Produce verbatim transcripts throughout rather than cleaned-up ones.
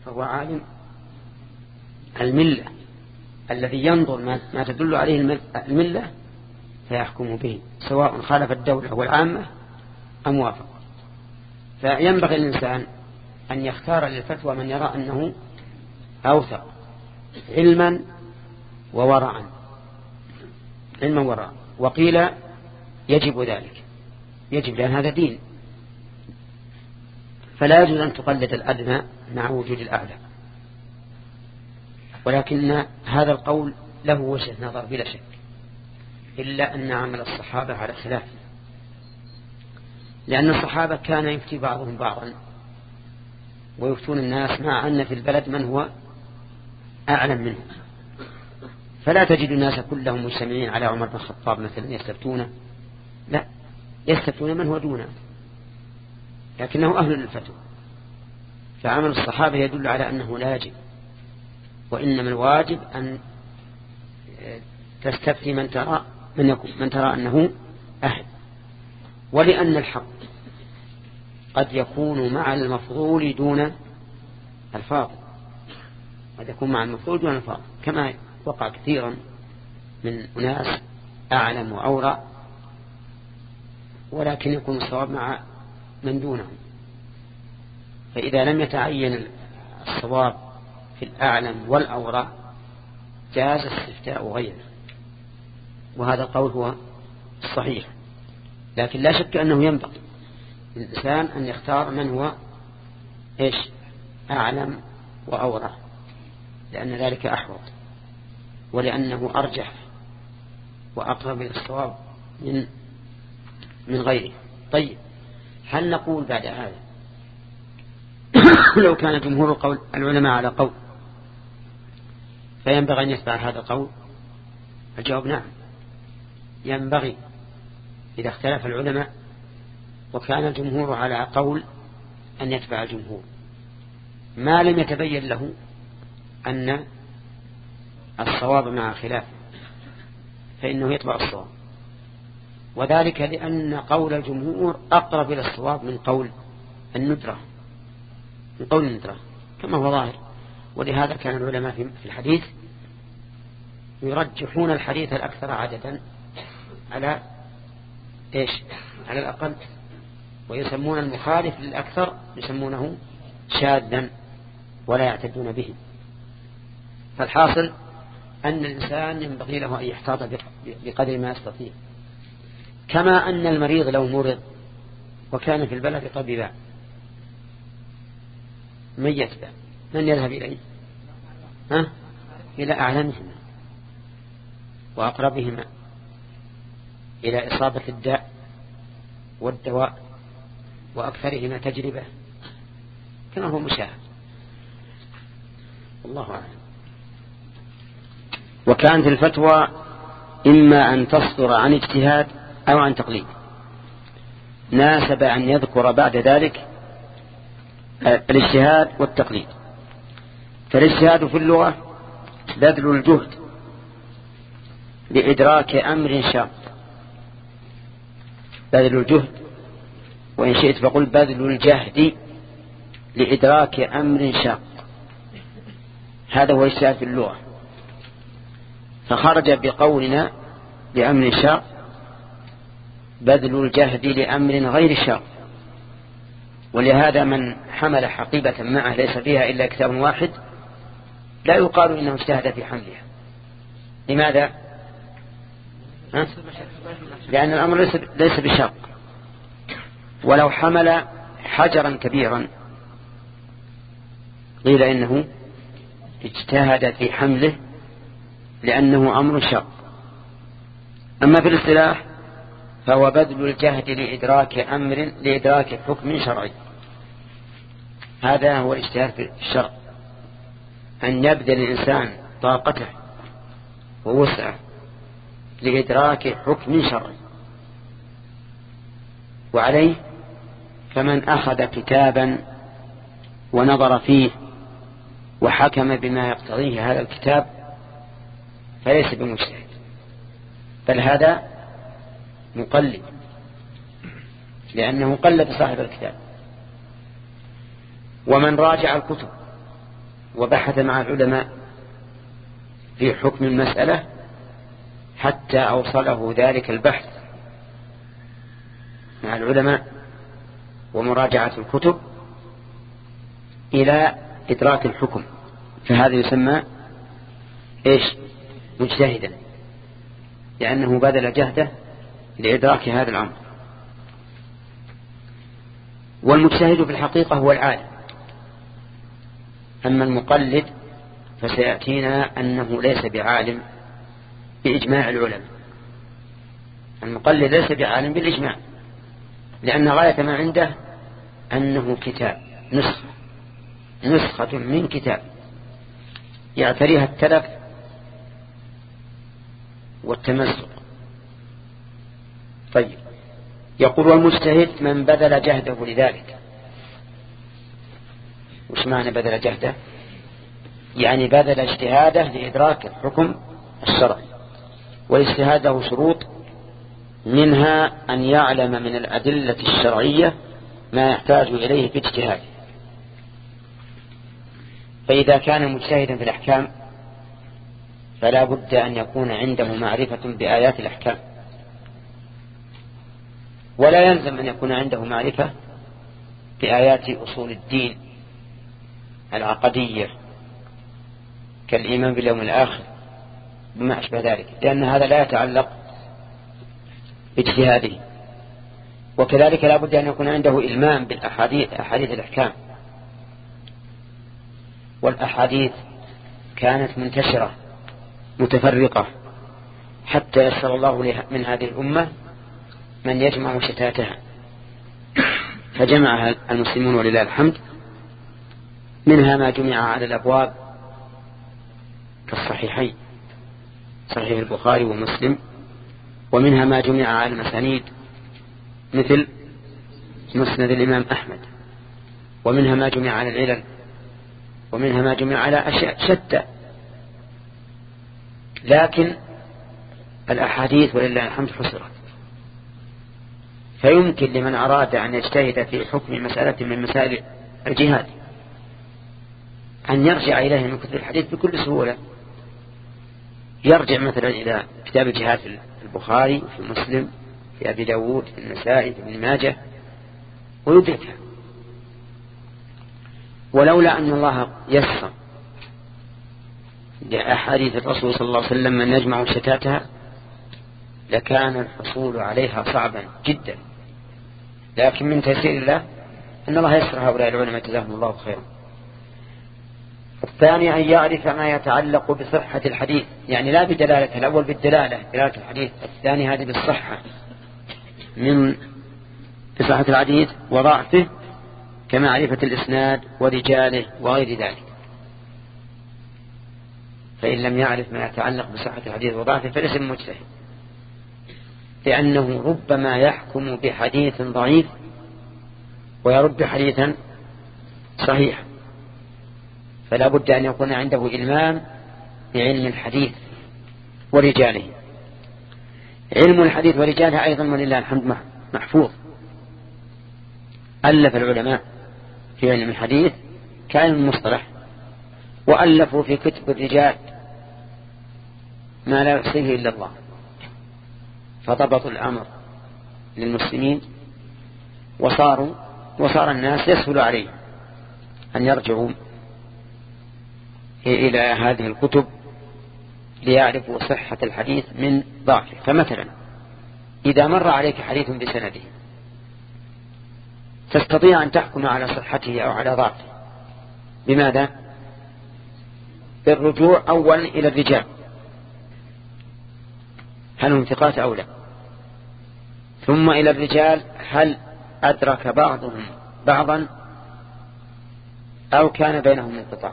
فهو عالم الملة الذي ينظر ما تدل عليه الملة فيحكم به سواء خالف الدولة والعامة أم وافق. فينبغي الإنسان أن يختار للفتوى من يرى أنه أوثق علما وورعا علما وورعا. وقيل يجب ذلك، يجب لأن هذا دين، فلا يجوز أن تقلد الأدنى مع وجود الأعلى. ولكن هذا القول له وجه نظر بلا شك، إلا أن عمل الصحابة على خلاف، لأن الصحابة كان يفتي بعضهم بعضا ويفتون الناس مع أن في البلد من هو أعلم منه، فلا تجد الناس كلهم مجتمعين على عمر بن الخطاب مثلا يستفتونه، لا، يستفتون من هو دونه لكنه أهل للفتوى. فعمل الصحابة يدل على أنه لا يجب، وإنما الواجب أن تستفتي من ترى من يكون من ترى أنه أهل. ولأن الحق قد يكون مع المفضول دون الفاضل، قد يكون مع المفضول دون الفاضل، كما وقع كثيرا من أناس أعلم وأورع ولكن يكون الصواب مع من دونهم. فإذا لم يتعين الصواب في الأعلم والأورع جاز استفتاء غيره، وهذا القول هو الصحيح. لكن لا شك أنه ينبغي للإنسان أن يختار من هو إيش أعلم وأورع، لأن ذلك أحوط ولأنه أرجح وأقرب إلى الصواب من من غيره. طيب، هل نقول بعد هذا لو كان جمهور القول العلماء على قول فينبغي أن يتبع هذا القول؟ الجواب نعم، ينبغي إذا اختلف العلماء وكان الجمهور على قول أن يتبع الجمهور ما لم يتبين له أن الصواب مع خلاف، فإنه يتبع الصواب، وذلك لأن قول الجمهور أقرب إلى الصواب من قول الندرة من قول الندرة كما هو ظاهر. ولهذا كان العلماء في الحديث يرجحون الحديث الأكثر عددا على إيش على الأقل، ويسمون المخالف للأكثر يسمونه شاذا ولا يعتدون به. فالحاصل أن الإنسان ينبغي له أن يحتاط بقدر ما يستطيع، كما أن المريض لو مرض وكان في البلد طبيبا من يتبع من يذهب إليه؟ ها؟ إلى أعلمهما وأقربهما إلى إصابة الداء والدواء وأكثرهما تجربة كما هو مشاهد. الله أعلم. وكانت الفتوى إما أن تصدر عن اجتهاد أو عن تقليد، ناسب أن يذكر بعد ذلك الاجتهاد والتقليد. فالاجتهاد في اللغة بذل الجهد لإدراك أمر شاق، بذل الجهد، وإن شئت فقل بذل الجهد لإدراك أمر شاق، هذا هو الاجتهاد في اللغة. فخرج بقولنا لأمر شاق بذل الجهد لأمر غير شاق. ولهذا من حمل حقيبة معه ليس فيها إلا كتاب واحد لا يقال إنه اجتهد في حملها. لماذا؟ ها؟ لأن الأمر ليس, ليس بشاق. ولو حمل حجرا كبيرا قيل إنه اجتهد في حمله لأنه أمر شاق. أما في الاصطلاح فهو بذل الجهد لإدراك أمر لإدراك حكم شرعي. هذا هو الاجتهاد في الشرع، أن يبذل الإنسان طاقته ووسعه لإدراك حكم شرعي. وعليه فمن أخذ كتابا ونظر فيه وحكم بما يقتضيه هذا الكتاب فليس بمجتهد، بل هذا مقلد، لأنه قلد صاحب الكتاب. ومن راجع الكتب وبحث مع العلماء في حكم المسألة حتى أوصله ذلك البحث مع العلماء ومراجعة الكتب إلى إدراك الحكم، فهذا يسمى إيش؟ مجتهدا، لأنه بذل جهده لإدراك هذا الأمر. والمجتهد في الحقيقة هو العالم. أما المقلد فسيأتينا أنه ليس بعالم بإجماع العلماء. المقلد ليس بعالم بالإجماع، لأن غاية ما عنده أنه كتاب، نسخة نسخة من كتاب يعتريها التلف والتمزق. طيب، يقول والمجتهد من بذل جهده لذلك. وش معنى بذل جهده؟ يعني بذل اجتهاده لإدراك الحكم الشرعي. والاجتهاد له شروط، منها أن يعلم من الأدلة الشرعية ما يحتاج إليه في اجتهاده. فإذا كان مجتهدا في الأحكام فلا بد أن يكون عنده معرفة بآيات الأحكام، ولا يلزم أن يكون عنده معرفة بآيات أصول الدين العقدية كالإيمان باليوم الآخر بما أشبه ذلك، لأن هذا لا يتعلق باجتهاده. وكذلك لا بد أن يكون عنده إلمام بالأحاديث، أحاديث الأحكام. والأحاديث كانت منتشرة متفرقة حتى يسر الله من هذه الأمة من يجمع شتاتها، فجمعها المسلمون ولله الحمد. منها ما جمع على الأبواب كالصحيحين، صحيح البخاري ومسلم، ومنها ما جمع على المسانيد مثل مسند الإمام أحمد، ومنها ما جمع على العلل، ومنها ما جمع على أشياء شتى. لكن الأحاديث ولله الحمد حصرت، فيمكن لمن أراد أن يجتهد في حكم مسألة من مسائل الجهاد أن يرجع إليه من كتب الحديث بكل سهولة. يرجع مثلا إلى كتاب الجهاد في البخاري وفي مسلم، في أبي داود، في النسائي، في ابن ماجه، ويدركها. ولولا أن الله يسر لأحاديث الرسول صلى الله عليه وسلم من يجمع شتاتها لكان الحصول عليها صعبا جدا، لكن من تيسير الله أن الله يسر هؤلاء العلماء جزاهم الله خيرا. الثاني أن يعرف ما يتعلق بصحة الحديث، يعني لا بدلالة، الأول بالدلالة دلالة الحديث، الثاني هذه بالصحة من بصحة الحديث وضعفه كمعرفة الإسناد ورجاله وغير ذلك. فإن لم يعرف ما يتعلق بصحة الحديث وضعفه فليس مجتهد، لأنه ربما يحكم بحديث ضعيف ويرد حديثا صحيح، فلا بد أن يكون عنده إلمام بعلم الحديث ورجاله. علم الحديث ورجاله أيضا ولله الحمد محفوظ. ألف العلماء في علم الحديث كان المصطلح، وألفوا في كتب الرجال ما لا يحصيه إلا الله، فضبطوا الأمر للمسلمين، وصاروا وصار الناس يسهل عليهم أن يرجعوا إلى هذه الكتب ليعرفوا صحة الحديث من ضعفه. فمثلا إذا مر عليك حديث بسنده تستطيع أن تحكم على صحته أو على ضعفه بماذا؟ بالرجوع أولا إلى الرجال، هل هم ثقات أو لا، ثم إلى الرجال هل أدرك بعضهم بعضا أو كان بينهم انقطاع،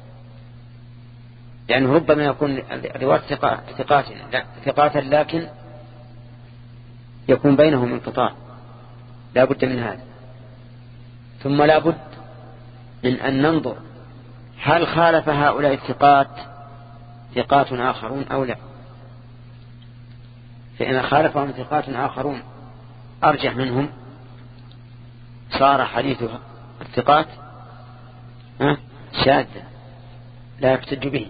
لأنه ربما يكون الرواة ثقات ثقات لكن يكون بينهم انقطاع، لا بد من هذا. ثم لا بد من أن ننظر هل خالف هؤلاء الثقات ثقات آخرون أو لا. فإن خالفهم ثقات آخرون أرجح منهم صار حديث الثقات شاذا، لا يحتج به.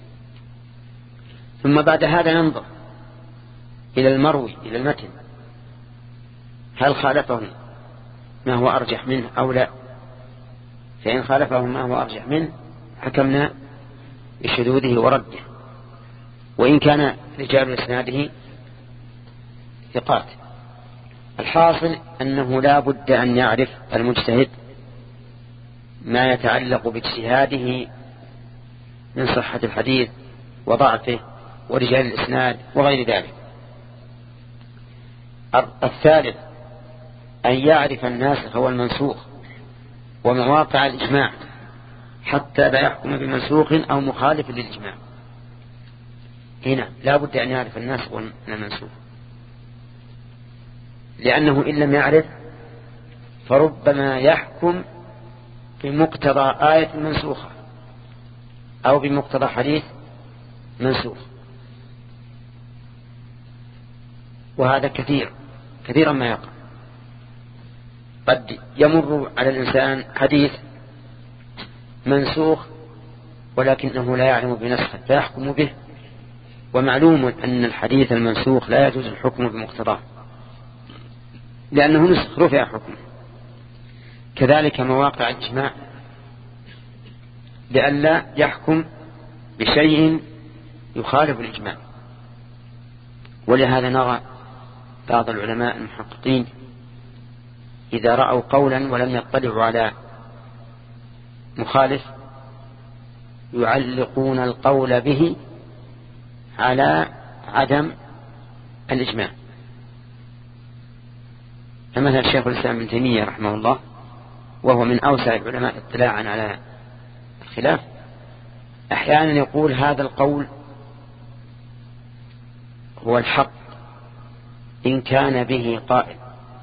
ثم بعد هذا ننظر إلى المروي، إلى المتن، هل خالفه ما هو أرجح منه أو لا؟ فإن خالفه ما هو أرجح منه حكمنا بشذوذه ورده، وإن كان رجال إسناده ثقات. الحاصل أنه لا بد أن يعرف المجتهد ما يتعلق باجتهاده من صحة الحديث وضعفه ورجال الإسناد وغير ذلك. الثالث أن يعرف الناسخ والمنسوخ ومواقع الإجماع حتى لا يحكم بمنسوخ أو مخالف للإجماع. هنا لا بد أن يعرف الناسخ والمنسوخ، لأنه إن لم يعرف فربما يحكم بمقتضى آية منسوخة أو بمقتضى حديث منسوخ، وهذا كثير كثيرا ما يقع. قد يمر على الإنسان حديث منسوخ ولكنه لا يعلم بنسخه فيحكم به، ومعلوم أن الحديث المنسوخ لا يجوز الحكم بمقتضاه لأنه نسخ رفع حكمه. كذلك مواقع الإجماع لئلا يحكم بشيء يخالف الإجماع. ولهذا نرى بعض العلماء المحققين إذا رأوا قولا ولم يطلعوا على مخالف يعلقون القول به على عدم الإجماع. فمثل الشيخ الإسلام ابن تيمية رحمه الله وهو من أوسع العلماء اطلاعا على الخلاف أحيانا يقول هذا القول هو الحق إن كان به قائل،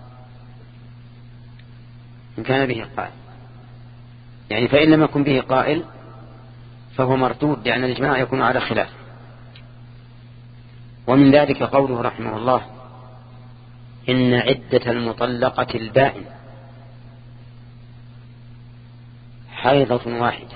إن كان به قائل يعني فإن لم يكن به قائل فهو مردود لأن الإجماع يكون على خلاف. ومن ذلك قوله رحمه الله إن عدة المطلقة البائن حيضة واحدة،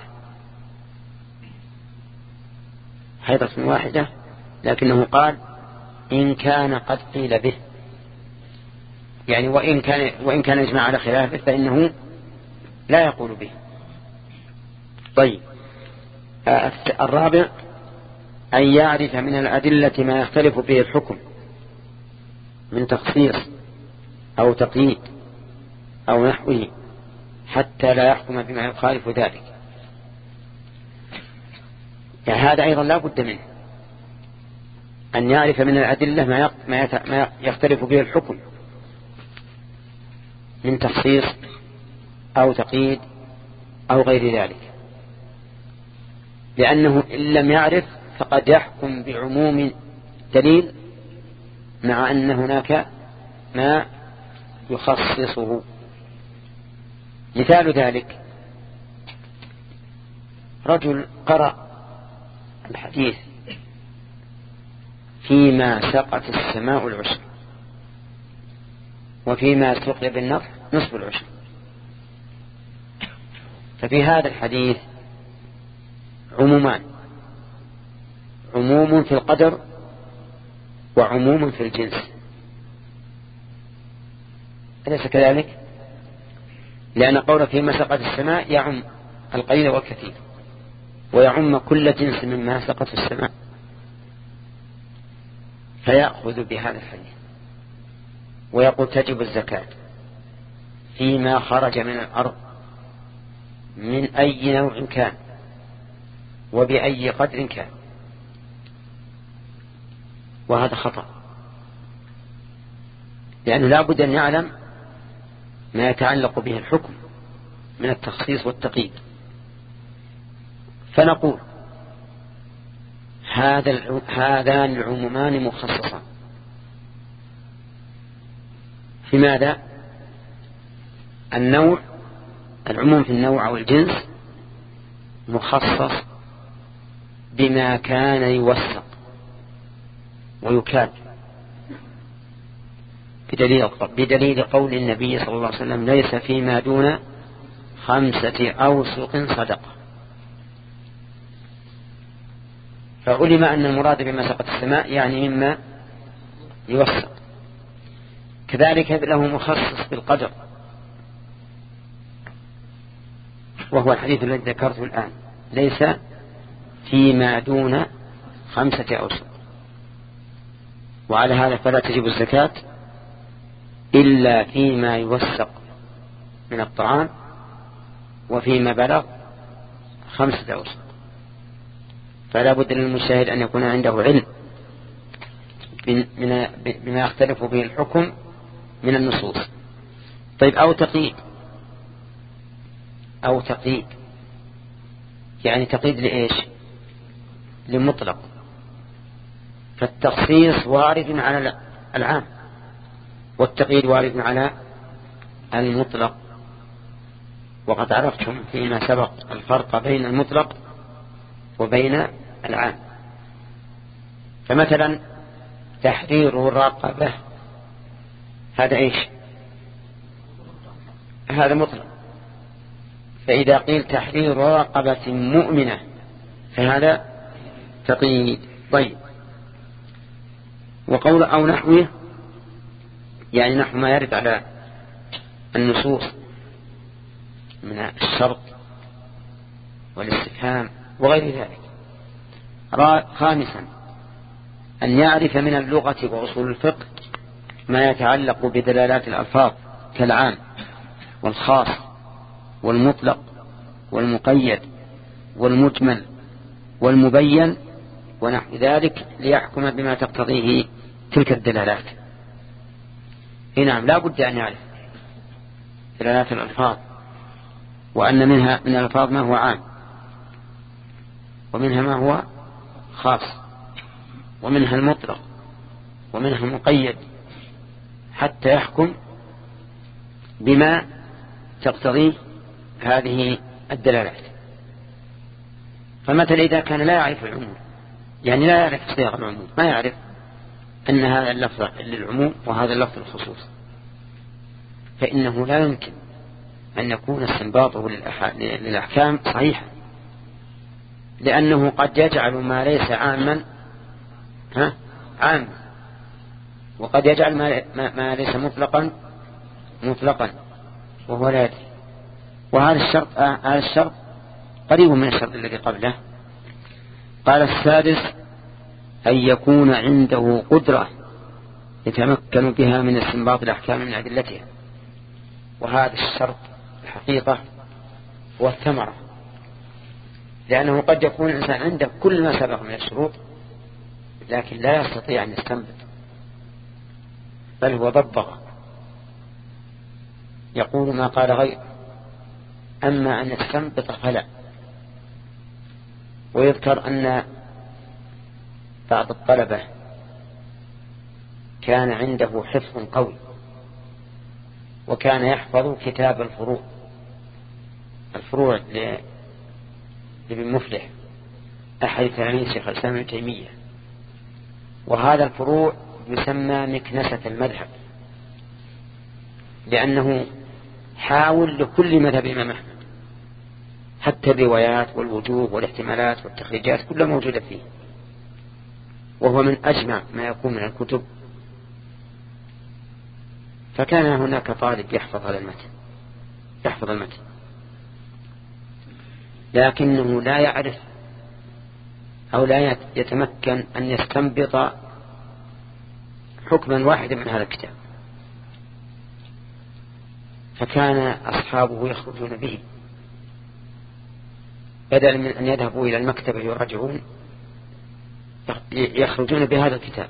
حيضة واحدة، لكنه قال إن كان قد قيل به، يعني وإن كان وإن كان يجمع على خلافه فإنه لا يقول به. طيب الرابع أن يعرف من الأدلة ما يختلف به الحكم من تخصيص أو تقييد أو نحوه حتى لا يحكم بما يخالف ذلك. يعني هذا أيضا لا بد منه أن يعرف من الأدلة ما يختلف به الحكم من تخصيص أو تقييد أو غير ذلك، لأنه إن لم يعرف فقد يحكم بعموم دليل مع أن هناك ما يخصصه. مثال ذلك رجل قرأ الحديث فيما سقت السماء العشر وفيما سقي بالنطح نصف العشر، ففي هذا الحديث عمومان، عموم في القدر وعموم في الجنس، أليس كذلك؟ لأن قول فيما سقط السماء يعم القليل والكثير ويعم كل جنس مما سقط في السماء، فيأخذ بهذا الحديث ويقول تجب الزكاة فيما خرج من الأرض من أي نوع كان وبأي قدر كان، وهذا خطأ، لأنه لا بد أن يعلم ما يتعلق به الحكم من التخصيص والتقييد. فنقول هذا هذان العمومان مخصصان في ماذا؟ النوع، العموم في النوع أو الجنس مخصص بما كان يوثق ويكاد بدليل, بدليل قول النبي صلى الله عليه وسلم ليس فيما دون خمسة أوسق صدقة. فعلم أن المراد بما سقط السماء يعني مما يوسق. كذلك له مخصص بالقدر، وهو الحديث الذي ذكرته الآن، ليس فيما دون خمسة أوسق. وعلى هذا فلا تجب الزكاة إلا فيما يوسق من الطعام وفيما بلغ خمسة أوسق. فلا بد للمشاهد أن يكون عنده علم بما يختلف به الحكم من النصوص. طيب، أو تقييد، أو تقييد يعني تقييد لإيش؟ لمطلق. فالتخصيص وارد على العام، والتقييد وارد على المطلق. وقد عرفتم فيما سبق الفرق بين المطلق وبين العام. فمثلا تحرير الرقبة هذا إيش؟ هذا مطلق. فإذا قيل تحرير رقبة مؤمنة فهذا تقييد. طيب، وقول أو نحوه يعني نحو ما يرد على النصوص من الشرط والاستفهام وغير ذلك. خامسا أن يعرف من اللغة وأصول الفقه ما يتعلق بدلالات الألفاظ كالعام والخاص والمطلق والمقيد والمجمل والمبين ونحو ذلك، ليحكم بما تقتضيه تلك الدلالات. نعم، لا بد أن يعرف دلالات الألفاظ، وأن منها من الألفاظ ما هو عام، ومنها ما هو خاص، ومنها المطلق، ومنها المقيد، حتى يحكم بما تقتضيه هذه الدلالات. فمثلا إذا كان لا يعرف العموم، يعني لا يعرف صيغ العموم، ما يعرف أن هذا اللفظ للعموم وهذا اللفظ للخصوص، فإنه لا يمكن أن يكون استنباطه للأحكام صحيحا، لأنه قد يجعل ما ليس عاما ها عام، وقد يجعل ما ليس مطلقا مطلقا وهو لا يدري. وهذا الشرط هذا الشرط قريب من الشرط الذي قبله. قال السادس أن يكون عنده قدرة يتمكن بها من استنباط الأحكام من أدلتها. وهذا الشرط الحقيقة هو الثمرة، لأنه قد يكون الإنسان عنده كل ما سبق من الشروط لكن لا يستطيع أن يستنبط، بل هو ضبط يقول ما قال غير، أما أن يستنبط فلا. ويذكر أن بعض الطلبة كان عنده حفظ قوي، وكان يحفظ كتاب الفروع الفروع لابن مفلح أحد تلاميذ شيخ الإسلام ابن تيمية. وهذا الفروع يسمى مكنسة المذهب، لأنه حاول لكل مذهب الإمام أحمد، حتى الروايات والوجوه والاحتمالات والتخريجات كلها موجودة فيه، وهو من أجمع ما يكون من الكتب. فكان هناك طالب يحفظ هذا المتن يحفظ المتن لكنه لا يعرف أو لا يتمكن أن يستنبط حكما واحدا من هذا الكتاب، فكان أصحابه يخرجون به بدل من أن يذهبوا إلى المكتبة يراجعون، يخرجون بهذا الكتاب.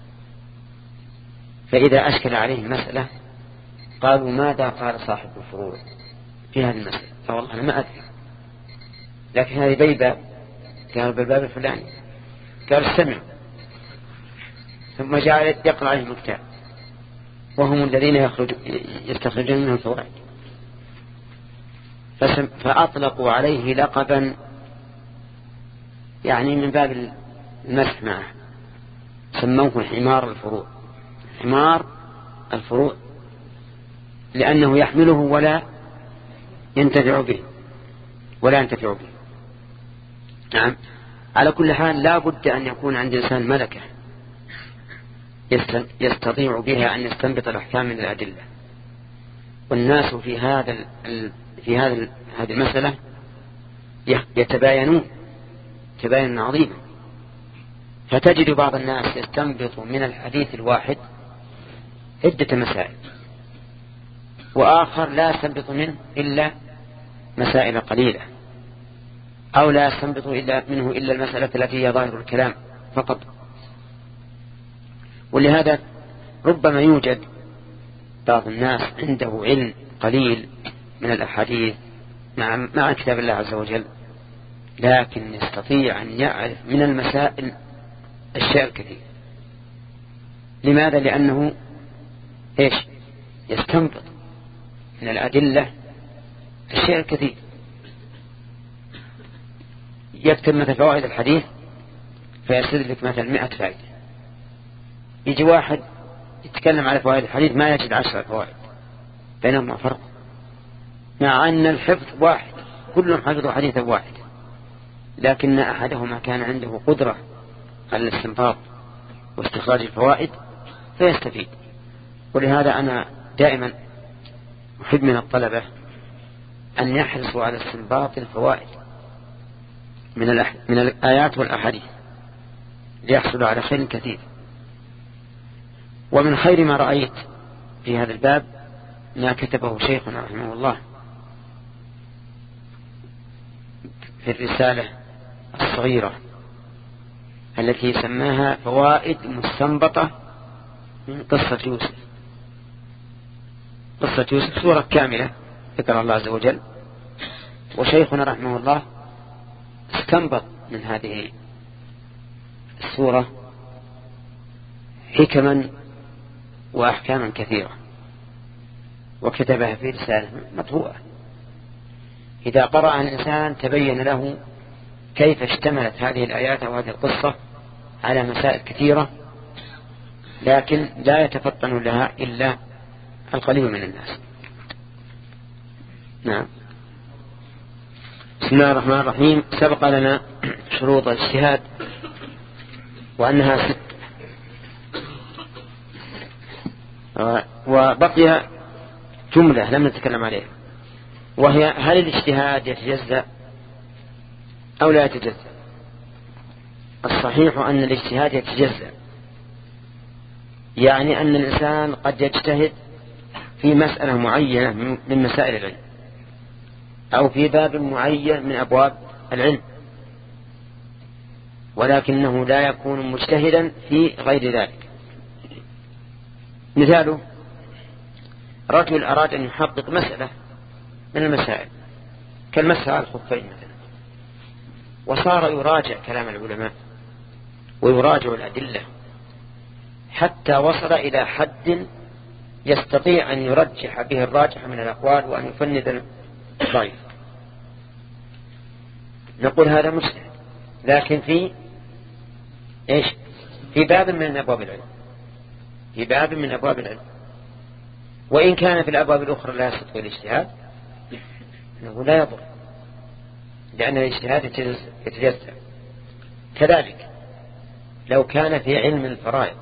فإذا أشكل عليه المسألة قالوا ماذا قال صاحب الفروع في هذه المسألة؟ فوالله أنا ما أدري، لكن هذه بيبة، قال بالباب الفلاني، قال استمع، ثم جعل يقرأ عليهم الكتاب، وهم الذين يخرج يستخرجون منه الفوائد. فأطلقوا عليه لقبا يعني من باب المسح معه، سموه حمار الفروع حمار الفروع لأنه يحمله ولا ينتفع به ولا ينتفع به. نعم. على كل حال لا بد أن يكون عند الإنسان ملكة يستطيع بها أن يستنبط الأحكام من الأدلة. والناس في هذا في هذا هذه المسألة يتباينون تباينا عظيما، فتجد بعض الناس يستنبط من الحديث الواحد عدة مسائل، وآخر لا يستنبط منه إلا مسائل قليلة، أو لا يستنبط إلا منه إلا المسألة التي هي ظاهر الكلام فقط. ولهذا ربما يوجد بعض الناس عنده علم قليل من الأحاديث مع, مع كتاب الله عز وجل، لكن يستطيع أن يعرف من المسائل الشيء الكثير. لماذا؟ لأنه إيش؟ يستنبط من الأدلة الشيء الكثير. يكتب مثل فوائد الحديث فيرسل لك مثل مئة فائدة، يجي واحد يتكلم على فوائد الحديث ما يجد عشرة فوائد، بينهما فرق، مع أن الحفظ واحد، كلهم حفظوا حديثا واحد، لكن أحدهما كان عنده قدرة على الاستنباط واستخراج الفوائد فيستفيد. ولهذا أنا دائما أحب من الطلبة أن يحرصوا على استنباط الفوائد من, الأح... من الآيات والأحاديث ليحصلوا على خير كثير. ومن خير ما رأيت في هذا الباب ما كتبه شيخنا رحمه الله في الرسالة الصغيرة التي سماها فوائد مستنبطة من قصة يوسف. قصة يوسف سورة كاملة ذكر الله عز وجل، وشيخنا رحمه الله استنبط من هذه السورة حكما وأحكاما كثيرة وكتبها في رسالة مطبوعة. إذا قرأ الإنسان تبين له كيف اشتملت هذه الآيات أو هذه القصة على مسائل كثيرة، لكن لا يتفطن لها إلا القليل من الناس. نعم. بسم الله الرحمن الرحيم. سبق لنا شروط الاجتهاد وأنها ست، وبقي جملة لم نتكلم عليها، وهي هل الاجتهاد يتجزأ أو لا يتجزأ؟ الصحيح أن الاجتهاد يتجزأ، يعني أن الإنسان قد يجتهد في مسألة معينة من مسائل العلم أو في باب معين من أبواب العلم، ولكنه لا يكون مجتهدا في غير ذلك. مثاله رجل أراد أن يحقق مسألة من المسائل كالمسألة على الخفين مثلا، وصار يراجع كلام العلماء ويراجع الأدلة حتى وصل إلى حد يستطيع أن يرجح به الراجح من الأقوال وأن يفند الضعيف. نقول هذا مجتهد، لكن في إيش؟ في باب من أبواب العلم، في باب من أبواب العلم. وإن كان في الأبواب الأخرى لا يستطيع الاجتهاد أنه لا يضر، لأن الاجتهاد يتجزأ. كذلك لو كان في علم الفرائض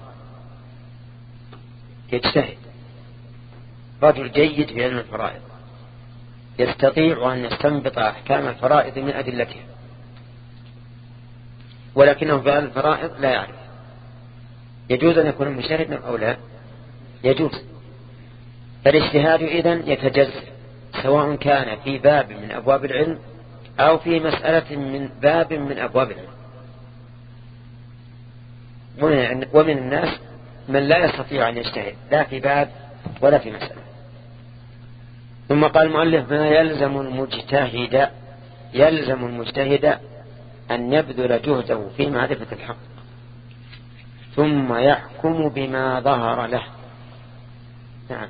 يجتهد، رجل جيد في علم الفرائض يستطيع أن يستنبط أحكام الفرائض من أدلتها، ولكنه في علم الفرائض لا يعرف، يجوز أن يكون مجتهدا أو لا؟ يجوز. فالاجتهاد إذن يتجزأ سواء كان في باب من أبواب العلم أو في مسألة من باب من أبواب العلم. ومن الناس من لا يستطيع أن يجتهد لا في باب ولا في مسألة. ثم قال المؤلف ما يلزم المجتهد يلزم المجتهد أن يبذل جهده في معرفة الحق ثم يحكم بما ظهر له. نعم.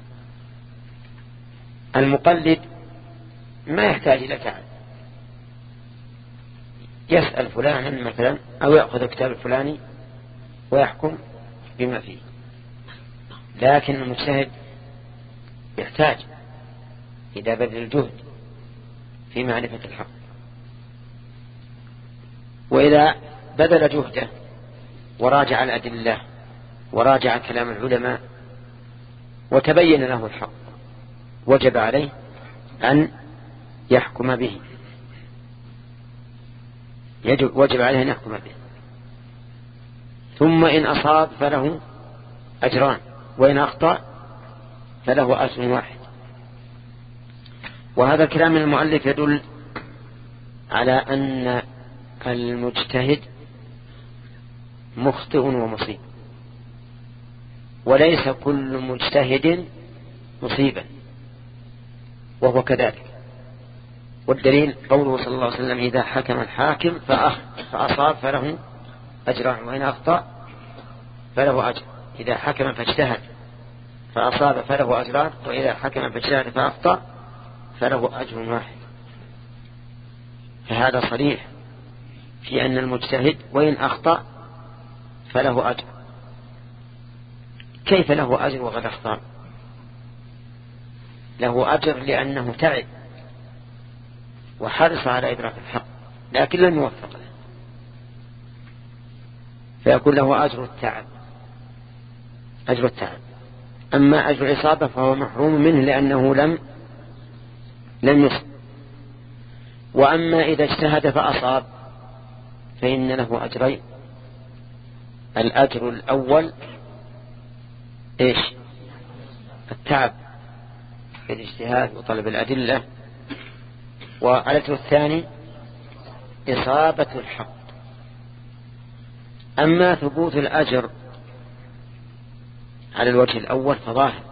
المقلد ما يحتاج إلى تعب، يسأل فلانا مثلا أو يأخذ الكتاب الفلاني ويحكم بما فيه، لكن المجتهد يحتاج إلى بذل الجهد في معرفة الحق. وإذا بذل جهده وراجع الأدلة وراجع كلام العلماء وتبين له الحق، وجب عليه أن يحكم به، يجب وجب عليه أن يحكم به. ثم إن أصاب فله أجران، وإن أخطأ فله أجر واحد. وهذا الكلام من المؤلف يدل على أن المجتهد مخطئ ومصيب، وليس كل مجتهد مصيبا، وهو كذلك. والدليل قوله صلى الله عليه وسلم: إذا حكم الحاكم فأصاب فله أجران، وإن أخطأ فله أجر. إذا حكم فاجتهد فأصاب فله أجران، وإذا حكم فاجتهد فأخطأ فله أجر واحد. فهذا صريح في أن المجتهد وإن أخطأ فله أجر. كيف له أجر وقد أخطأ؟ له أجر لأنه تعب وحرص على إدراك الحق لكن لم يوفق له، فيكون له أجر التعب أجر التعب. أما أجر الإصابة فهو محروم منه لأنه لم لم يصب. وأما إذا اجتهد فأصاب فإن له أجرين: الأجر الأول إيش؟ التعب في الاجتهاد وطلب الأدلة، والأجر الثاني إصابة الحق. أما ثبوت الأجر على الوجه الأول فظاهر،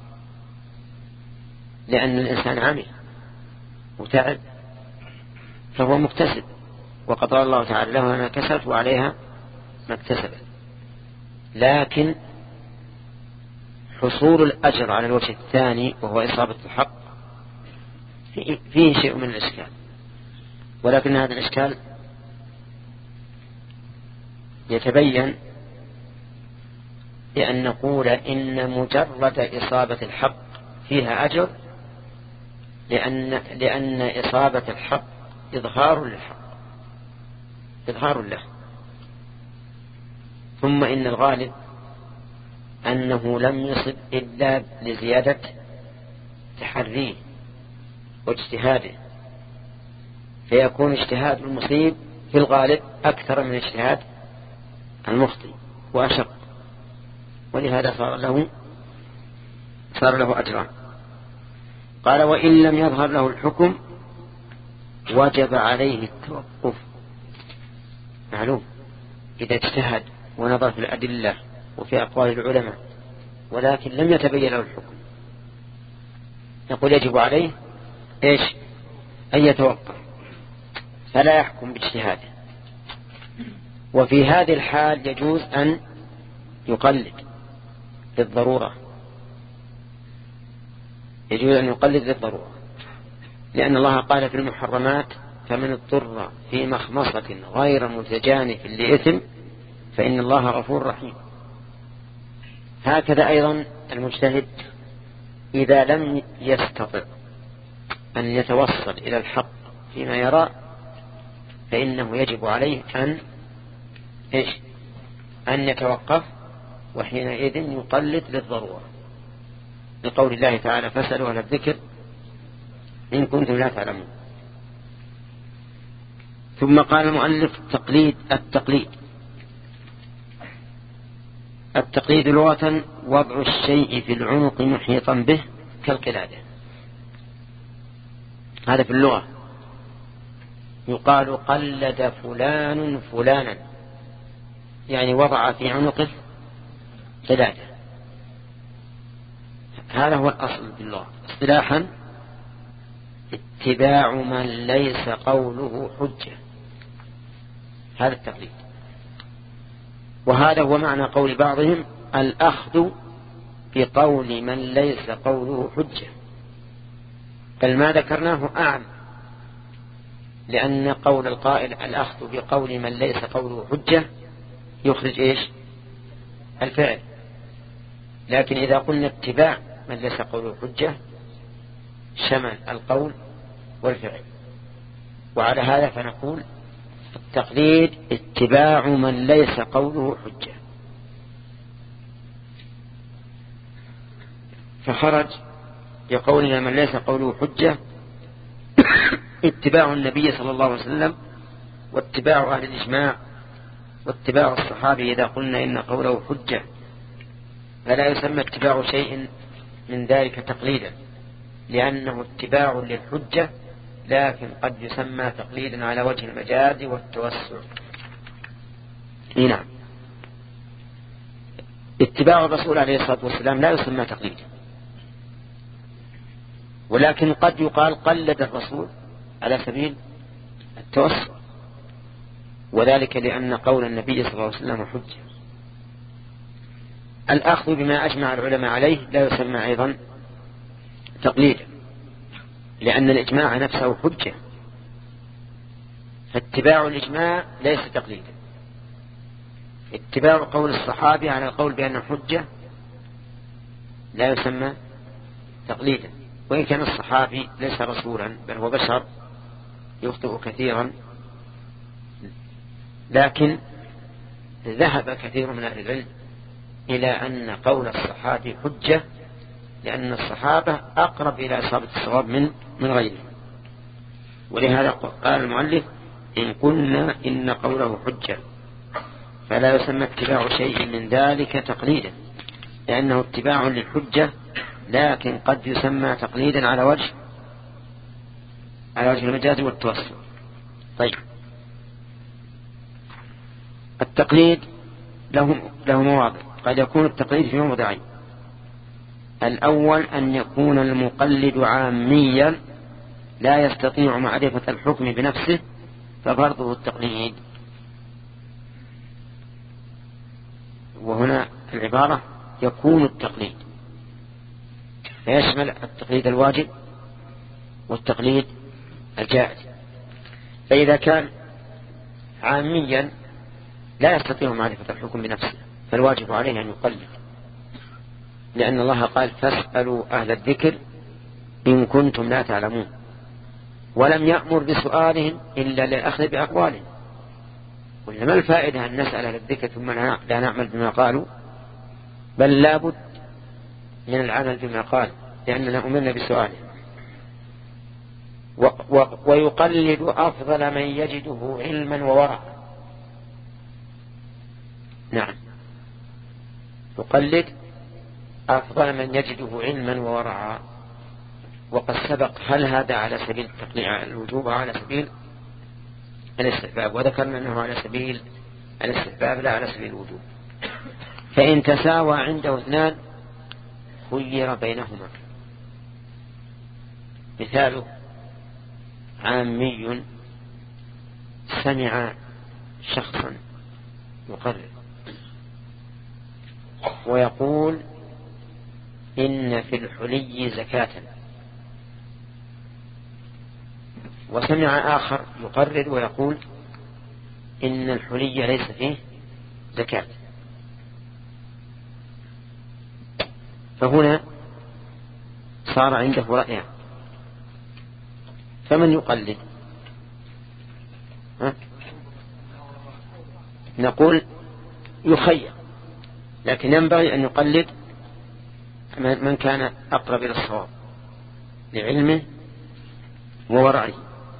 لأن الإنسان عمل وتعب فهو مكتسب، وقد قال الله تعالى: له ما كسبت وعليها ما اكتسبت. لكن حصول الأجر على الوجه الثاني وهو إصابة الحق فيه شيء من الإشكال، ولكن هذا الإشكال يتبين بأن نقول إن مجرد إصابة الحق فيها أجر، لأن, لأن إصابة الحق إظهار للحق إظهار له. ثم إن الغالب أنه لم يصب إلا لزيادة تحريه واجتهاده، فيكون اجتهاد المصيب في الغالب أكثر من اجتهاد المخطئ وأشق، ولهذا صار له صار له أجران. قال: وإن لم يظهر له الحكم وجب عليه التوقف. معلوم إذا اجتهد ونظر في الأدلة وفي أقوال العلماء ولكن لم يتبين له الحكم، نقول يجب عليه إيش؟ أن يتوقف فلا يحكم باجتهاده. وفي هذه الحال يجوز أن يقلد للضرورة يجوز أن يقلد للضرورة لأن الله قال في المحرمات: فمن اضطر في مخمصة غير متجانف لإثم فإن الله غفور رحيم. هكذا أيضا المجتهد إذا لم يستطع أن يتوصل إلى الحق فيما يرى فإنه يجب عليه أن إيش؟ أن يتوقف، وحينئذ يقلد للضرورة، لقول الله تعالى: فاسألوا أهل الذكر إن كنتم لا تعلمون. ثم قال المؤلف: التقليد التقليد التقليد لغة وضع الشيء في العنق محيطا به كالقلادة. هذا في اللغة يقال قلد فلان فلانا، يعني وضع في عنقه قلادة. هذا هو الأصل في اللغة. اصطلاحا: اتباع من ليس قوله حجة، هذا التقليد. وهذا هو معنى قول بعضهم: الأخذ بقول من ليس قوله حجة. بل ما ذكرناه أعم، لأن قول القائل الأخذ بقول من ليس قوله حجة يخرج إيش؟ الفعل. لكن إذا قلنا اتباع من ليس قوله حجة شمل القول والفعل. وعلى هذا فنقول التقليد اتباع من ليس قوله حجة، فخرج بقولنا من ليس قوله حجة اتباع النبي صلى الله عليه وسلم، واتباع أهل الإجماع، واتباع الصحابي إذا قلنا إن قوله حجة، فلا يسمى اتباع شيء من ذلك تقليدا، لأنه اتباع للحجة، لكن قد يسمى تقليدا على وجه المجاز والتوسع. نعم، اتباع الرسول عليه الصلاة والسلام لا يسمى تقليدا، ولكن قد يقال قلد الرسول على سبيل التوسع، وذلك لأن قول النبي صلى الله عليه وسلم حجة. الأخذ بما أجمع العلماء عليه لا يسمى أيضا تقليدا، لأن الإجماع نفسه حجة، فاتباع الإجماع ليس تقليدا. اتباع قول الصحابي على القول بأنه حجة لا يسمى تقليدا، وإن كان الصحابي ليس رسولا بل هو بشر يخطئ كثيرا، لكن ذهب كثير من أهل العلم إلى أن قول الصحابي حجة، لأن الصحابة أقرب إلى إصابة الصواب من من غيره. ولهذا قال المؤلف إن قلنا إن قوله حجة فلا يسمى اتباع شيء من ذلك تقليدا، لأنه اتباع للحجة، لكن قد يسمى تقليدا على وجه على وجه المجاز والتوسع. طيب، التقليد له له مواضع. قد يكون التقليد في موضعين: الأول أن يكون المقلد عاميا لا يستطيع معرفة الحكم بنفسه ففرضه التقليد، وهنا العبارة يكون التقليد، فيشمل التقليد الواجب والتقليد الجائز. فإذا كان عاميا لا يستطيع معرفة الحكم بنفسه فالواجب عليه أن يقلد، لأن الله قال فاسألوا أهل الذكر إن كنتم لا تعلمون، ولم يأمر بسؤالهم إلا للأخذ بأقوالهم. وإنما الفائدة أن نسأل أهل الذكر ثم لا نعمل بما قالوا، بل لابد من العمل بما قال، لأننا أمرنا بسؤالهم. ويقلد أفضل من يجده علما وورعا. نعم، يقلد أفضل من يجده علما وورعا. وقد سبق هل هذا على سبيل التقليع الوجوب على سبيل الاستحباب، وذكرنا أنه على سبيل الاستحباب لا على سبيل الوجوب. فإن تساوى عنده اثنان خير بينهما. مثاله عامي سمع شخصا يقرر ويقول إن في الحلي زكاة، وسمع آخر يقرر ويقول إن الحلي ليس فيه زكاة، فهنا صار عنده رأيان، فمن يقلد؟ ها؟ نقول يخير، لكن ينبغي أن يقلد من كان أقرب إلى الصواب لعلمه وورعه.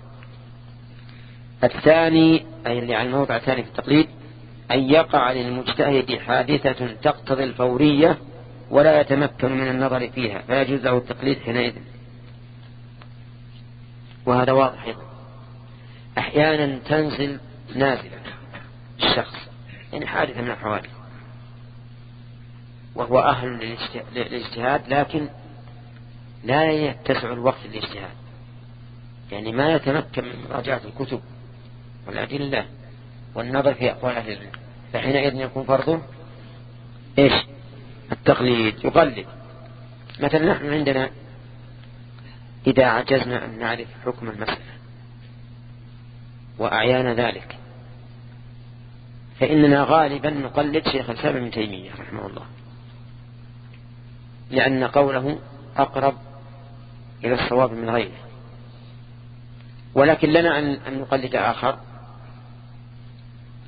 الثاني أي اللي على الموضع الثاني في التقليد أن يقع للمجتهد حادثة تقتضي الفورية ولا يتمكن من النظر فيها فيجوز له التقليد حينئذ. وهذا واضح أيضا. أحيانا تنزل نازلة الشخص، يعني حادثة من الحوادث، وهو أهل للاجتهاد لكن لا يتسع الوقت للاجتهاد، يعني ما يتمكن من مراجعة الكتب والأدلة والنظر في أقوال أهل العلم، فحينئذ يكون فرضه إيش؟ التقليد، يقلد. مثلا نحن عندنا إذا عجزنا أن نعرف حكم المسألة وأعيان ذلك فإننا غالبا نقلد شيخ الإسلام ابن تيمية رحمه الله، لأن قوله أقرب إلى الصواب من غيره. ولكن لنا أن نقلد آخر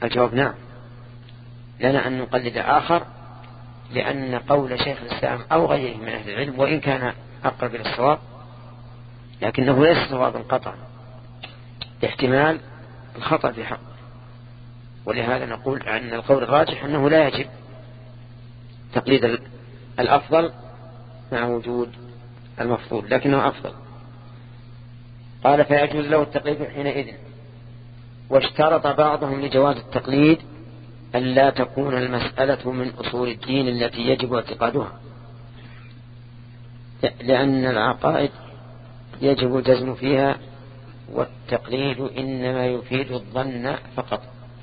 الجواب نعم، لنا أن نقلد آخر، لأن قول شيخ الإسلام أو غيره من أهل العلم وإن كان أقرب إلى الصواب لكنه ليس صوابا قطعا، احتمال الخطأ في حق. ولهذا نقول أن القول الراجح أنه لا يجب تقليد الأفضل مع وجود المفضول، لكنه أفضل. قال فيجوز له التقليد حينئذ. واشترط بعضهم لجواز التقليد أن لا تكون المسألة من أصول الدين التي يجب اعتقادها، لأن العقائد يجب الجزم فيها، والتقليد إنما يفيد الظن فقط.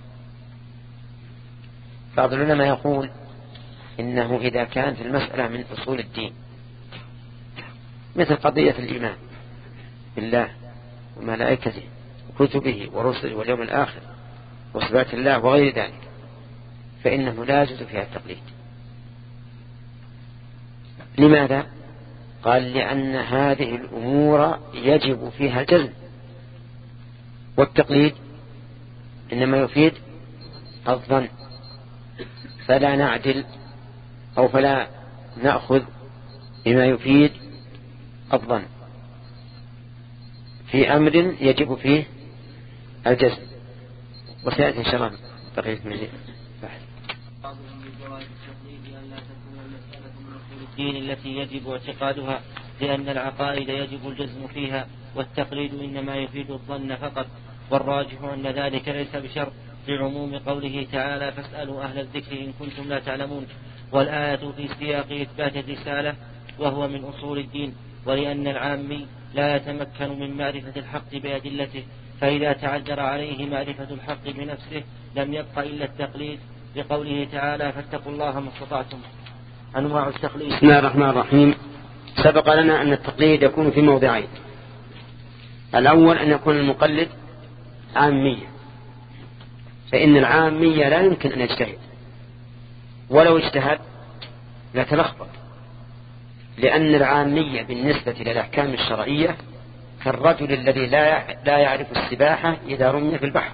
بعض العلماء يقول إنه إذا كانت المسألة من أصول الدين مثل قضية الإيمان بالله وملائكته وكتبه ورسله واليوم الآخر وصفات الله وغير ذلك، فإنه لا يجوز فيها التقليد. لماذا؟ قال لأن هذه الأمور يجب فيها الجزم، والتقليد إنما يفيد الظن، فلا نعدل أو فلا نأخذ بما يفيد الظن في أمر يجب فيه الجزم. وسيأتي إن شاء الله بقية مزيد بحث. الدين التي يجب اعتقادها، لأن العقائد يجب الجزم فيها، والتقليد إنما يفيد الظن فقط. والراجح أن ذلك ليس بشرط، لعموم قوله تعالى فاسألوا أهل الذكر إن كنتم لا تعلمون، والآية في سياق إثبات الرسالة وهو من أصول الدين. ولأن العامي لا يتمكن من معرفة الحق بأدلته، فإذا تعذر عليه معرفة الحق بنفسه لم يبق إلا التقليد، لقوله تعالى فاتقوا الله ما استطعتم. أنواع التقليد. بسم الله الرحمن الرحيم. سبق لنا أن التقليد يكون في موضعين. الأول أن يكون المقلد عامية، فإن العامية لا يمكن أن يجتهد، ولو اجتهد لا تلخبط، لأن العامية بالنسبة للأحكام الشرعية كالرجل الذي لا يعرف السباحة إذا رمي في البحر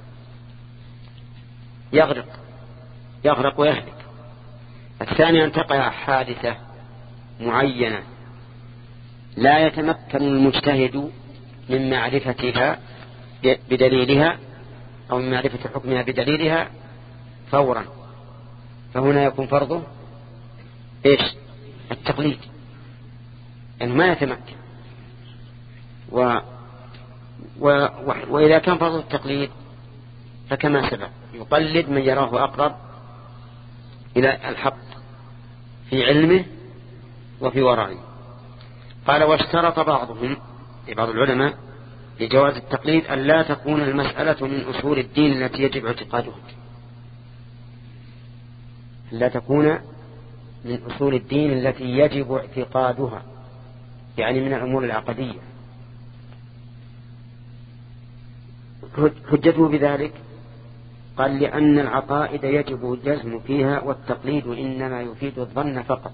يغرق يغرق ويهلك. الثاني أن تقع حادثة معينة لا يتمكن المجتهد من معرفتها بدليلها أو من معرفة حكمها بدليلها فورا، فهنا يكون فرضه إيش؟ التقليد، يعني ما يتمكن. و... و... وإذا كان فرض التقليد فكما سبق يقلد من يراه أقرب إلى الحق في علمه وفي ورعه. قال واشترط بعضهم بعض العلماء لجواز التقليد أن لا تكون المسألة من أصول الدين التي يجب اعتقادها، لا تكون من أصول الدين التي يجب اعتقادها، يعني من الأمور العقدية. حجته بذلك قال لأن العقائد يجب الجزم فيها، والتقليد إنما يفيد الظن فقط.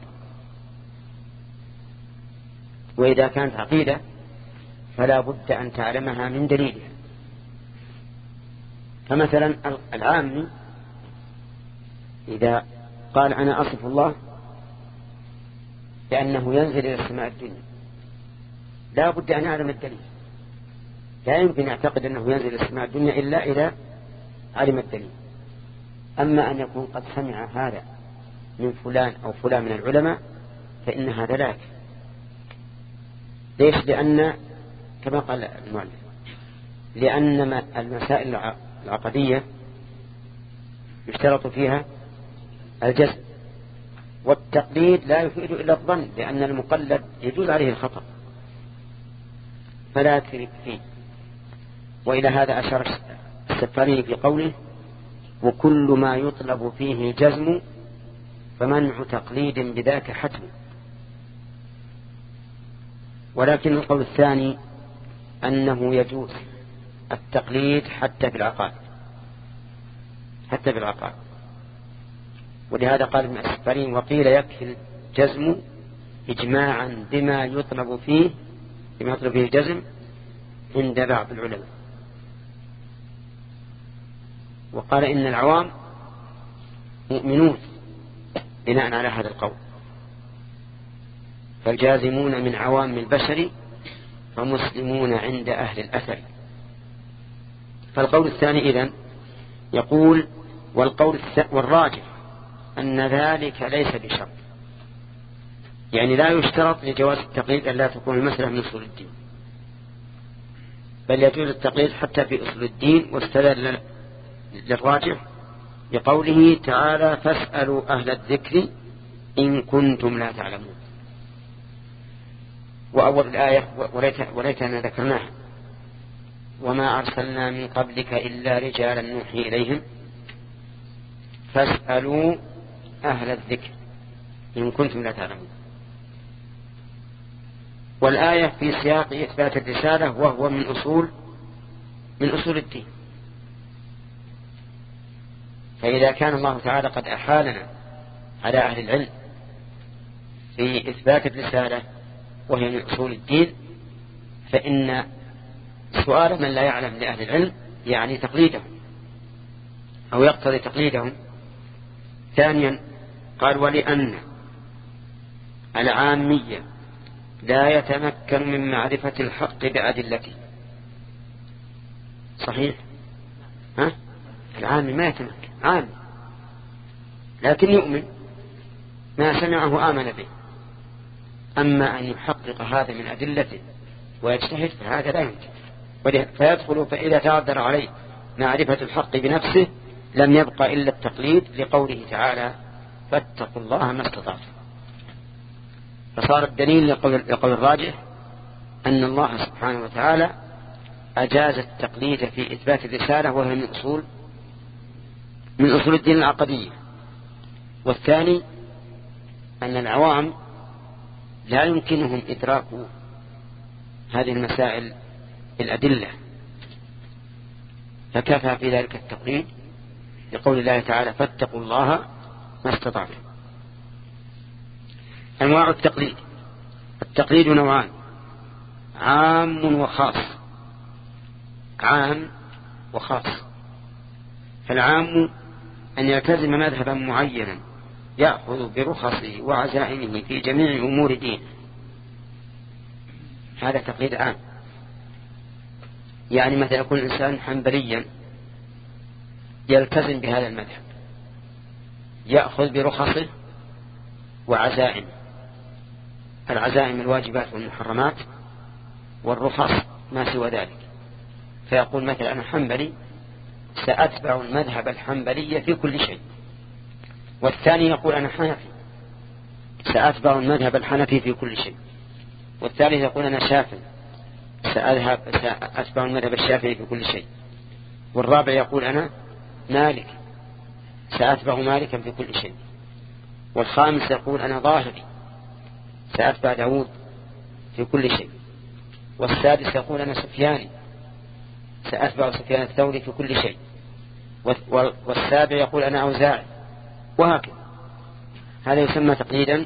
وإذا كانت عقيدة فلا بد أن تعلمها من دليلها. فمثلا العامي إذا قال أنا أصف الله بأنه ينزل إلى السماء الدنيا، لا بد أن يعلم الدليل، لا يمكن يعتقد أنه ينزل إلى السماء الدنيا إلا إذا علم الدليل. أما أن يكون قد سمع هذا من فلان أو فلان من العلماء فإن هذا لا يكفي. ليش؟ لأن كما قال المؤلف لأن المسائل العقدية يشترط فيها الجزم، والتقليد لا يفيد إلا الظن، لأن المقلد يجوز عليه الخطأ فلا يكفي فيه. وإلى هذا أشار السفاري في قوله وكل ما يطلب فيه الجزم فمنع تقليد بذاك حتم. ولكن القول الثاني أنه يجوز التقليد حتى في العقائد حتى في العقائد ولهذا قال ابن السفاري وقيل يكفي الجزم إجماعا بما يطلب فيه بما يطلب فيه الجزم عند بعض العلماء. وقال إن العوام مؤمنون بناء على هذا القول، فالجازمون من عوام البشر فمسلمون عند أهل الأثر. فالقول الثاني إذن يقول والقول والراجح أن ذلك ليس بشرط، يعني لا يشترط لجواز التقليد أن لا تكون المسألة من أصول الدين، بل يجوز التقليد حتى في أصول الدين. واستدل للراجح بقوله تعالى فاسألوا أهل الذكر إن كنتم لا تعلمون. وأول الآية وليتنا ذكرناها وما أرسلنا من قبلك إلا رجالا نوحي إليهم فاسألوا أهل الذكر إن كنتم لا تعلمون. والآية في سياق إثبات الرسالة وهو من أصول من أصول الدين. فإذا كان الله تعالى قد أحالنا على أهل العلم في إثبات الرسالة وهي من أصول الدين، فإن سؤال من لا يعلم لأهل العلم يعني تقليدهم أو يقتضي تقليدهم. ثانيا قال ولأن العامية لا يتمكن من معرفة الحق بأدلته. صحيح؟ ها؟ العامي ما يتمكن، عامي لكن يؤمن ما سمعه آمن به، أما أن يحقق هذا من أدلته ويجتهد فهذا لا يمكن، فيدخل. فإذا تعذر عليه معرفة الحق بنفسه لم يبقى إلا التقليد لقوله تعالى فاتقوا الله ما استطعتم. فصار الدليل لقول الراجح أن الله سبحانه وتعالى أجاز التقليد في إثبات الرسالة وهي من أصول من أصول الدين العقدية. والثاني أن العوام لا يمكنهم إدراك هذه المسائل الأدلة، فكفى في ذلك التقليد لقول الله تعالى فاتقوا الله ما استطعتم. أنواع التقليد: التقليد نوعان: عام وخاص. عام وخاص. فالعام أن يلتزم مذهبا معينا يأخذ برخصه وعزائمه في جميع أمور دينه، هذا تقليد عام. يعني مثلا يكون الإنسان حنبليا يلتزم بهذا المذهب، يأخذ برخصه وعزائمه. العزائم الواجبات والمحرمات، والرخص ما سوى ذلك. فيقول مثلا أنا حنبلي سأتبع المذهب الحنبلي في كل شيء. والثاني يقول أنا حنفي سأتبع المذهب الحنفي في كل شيء. والثالث يقول أنا شافعي سأذهب سأتبع المذهب الشافعي في كل شيء. والرابع يقول أنا مالك سأتبع مالكا في كل شيء. والخامس يقول أنا ظاهري سأتبع داود في كل شيء. والسادس يقول أنا سفياني سأتبع سفيان الثوري في كل شيء. والسابع يقول أنا أوزاعي، وهكذا. هذا يسمى تقليدا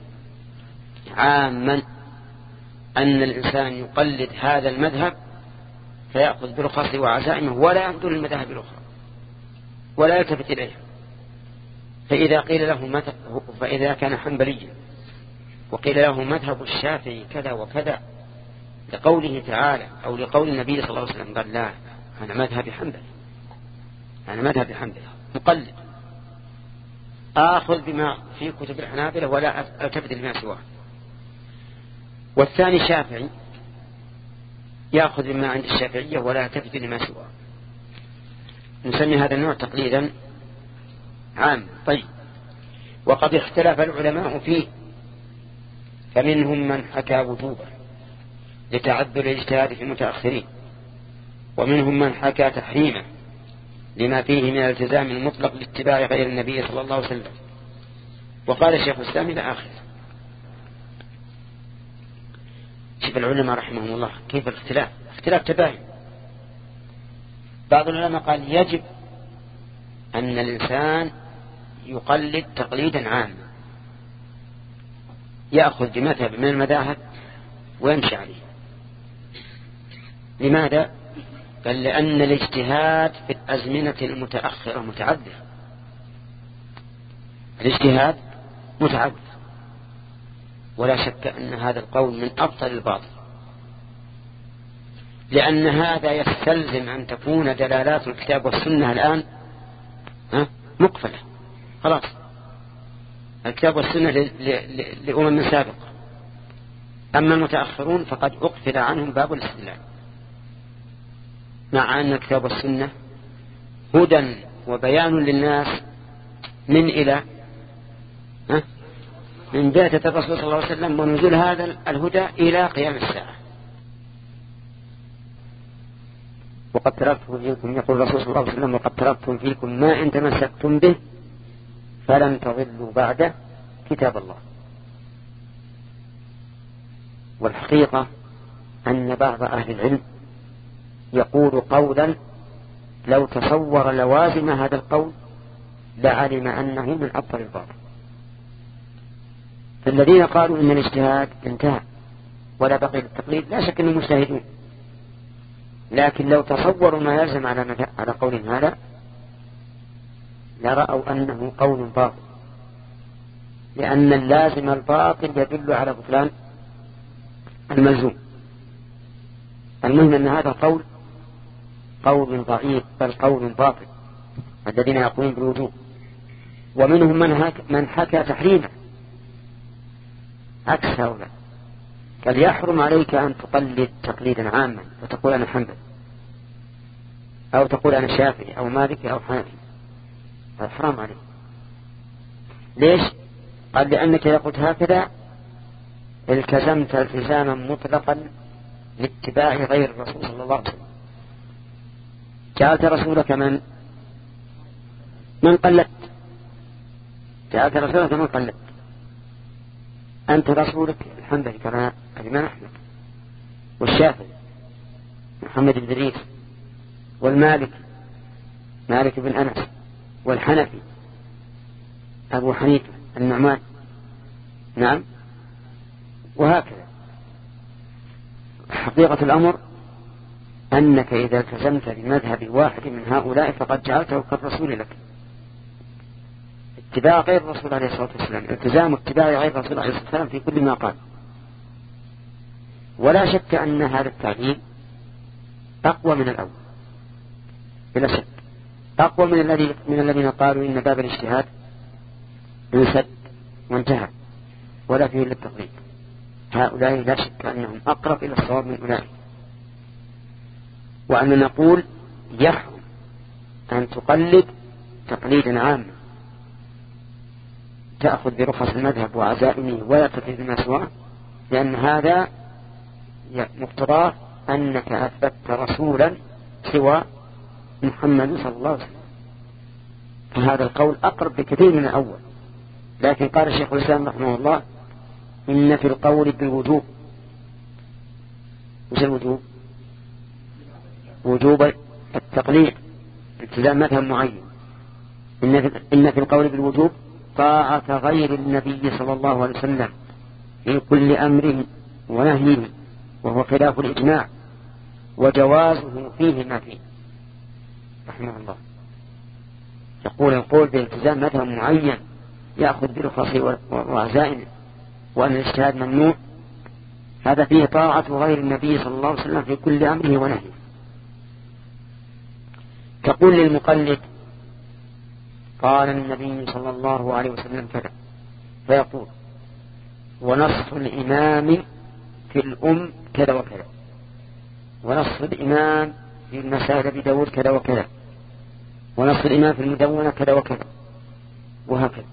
عاما، أن الإنسان يقلد هذا المذهب فيأخذ برخصه وعزائمه ولا ينظر المذاهب الأخرى ولا يلتفت إليها. فإذا قيل له مذهب، فإذا كان حنبليا وقيل له مذهب الشافعي كذا وكذا لقوله تعالى أو لقول النبي صلى الله عليه وسلم قال لا، أنا مذهب حنبلي، أنا مذهب حنبلي مقلد، آخذ بما في كتب الحنابلة ولا ألتفت لما سواه. والثاني شافعي يأخذ بما عند الشافعية ولا يلتفت لما سواه. نسمي هذا النوع تقليدا عام. طيب، وقد اختلف العلماء فيه، فمنهم من حكى وجوبه لتعذر الاجتهاد في المتأخرين، ومنهم من حكى تحريمه لما فيه من الالتزام المطلق لاتباع غير النبي صلى الله عليه وسلم. وقال الشيخ الإسلام إلى آخر. شوف العلماء رحمهم الله كيف الاختلاف، اختلاف تباين. بعض العلماء قال يجب أن الإنسان يقلد تقليدا عاما، يأخذ بمذهب من المذاهب ويمشي عليه. لماذا؟ قال لأن الاجتهاد في الأزمنة المتأخرة متعذر، الاجتهاد متعذر، ولا شك أن هذا القول من أبطل الباطل، لأن هذا يستلزم أن تكون دلالات الكتاب والسنة الآن مقفلة خلاص. الكتاب والسنة لأمم سابقة، أما المتأخرون فقد أقفل عنهم باب الاستدلال، مع أن الكتاب والسنة هدى وبيان للناس من إلى من بعثة الرسول صلى الله عليه وسلم ونزول هذا الهدى إلى قيام الساعة. وقد تركتم فيكم، يقول الرسول صلى الله عليه وسلم، وقد تركتم فيكم ما إن تمسكتم به فلن تضلوا بعده كتاب الله. والحقيقة أن بعض أهل العلم يقول قولا لو تصور لوازم هذا القول لعلم أنه من أبطل الباطل. فالذين قالوا إن الاجتهاد انتهى ولا بقي للتقليد لا شك أنهم مجتهدون، لكن لو تصوروا ما يلزم على على قول هذا لرأوا أنه قول باطل، لأن اللازم الباطل يدل على بطلان الملزوم. المهم أن هذا قول قول ضعيف بل قول باطل الذين يقولون بالوجوب، ومنهم من, من حكى تحريمه عكس هؤلاء، قال يحرم عليك أن تقلد تقليدا عاما وتقول أنا حنبلي أو تقول أنا شافعي أو مالكي أو حنفي، حرام عليك. ليش؟ قال لأنك إذا قلت هكذا التزمت التزاما مطلقا لاتباع غير الرسول صلى الله عليه وسلم، جعلت رسولك من من قلدت، جعلت رسولك من قلدت. أنت رسولك الحنبلي كما الإمام أحمد والشافعي محمد بن إدريس والمالك مالك بن أنس والحنفي أبو حنيفة النعمان، نعم، وهكذا. حقيقة الأمر أنك إذا التزمت بمذهب واحد من هؤلاء فقد جعلته كالرسول لك. اتباع غير الرسول عليه الصلاة والسلام، التزام اتباع غير الرسول عليه الصلاة والسلام في كل ما قال. ولا شك أن هذا التعليم أقوى من الأول بلا شك، أقوى من الذي من الذين قالوا إن باب الاجتهاد انسد وانتهى ولا فيه إلا التقليد. هؤلاء لا شك أنهم أقرب إلى الصواب من أولئك. وأن نقول يحرم أن تقلد تقليدا عاما تأخذ برخص المذهب وعزائمه ولا تقلد ما سواه، لأن هذا مقتضاه أنك أثبت رسولا سوى محمد صلى الله عليه وسلم. فهذا القول أقرب بكثير من الأول. لكن قال الشيخ الإسلام رحمه الله إن في القول بالوجوب. وش الوجوب؟ وجوب التقليد التزام مذهب معين. إن في القول بالوجوب طاعة غير النبي صلى الله عليه وسلم في كل أمره ونهيه، وهو خلاف الإجماع، وجوازه فيه ما فيه رحمه الله. يقول القول بالالتزام مذهب معين يأخذ برخصه وعزائمه وأن الاجتهاد ممنوع، هذا فيه طاعة غير النبي صلى الله عليه وسلم في كل أمره ونهيه. تقول للمقلد قال النبي صلى الله عليه وسلم كذا، فيقول ونص الإمام في الأم كذا وكذا، ونص الإمام في المسائل بداود كذا وكذا، ونص الإمام في المدونة كذا وكذا، وهكذا.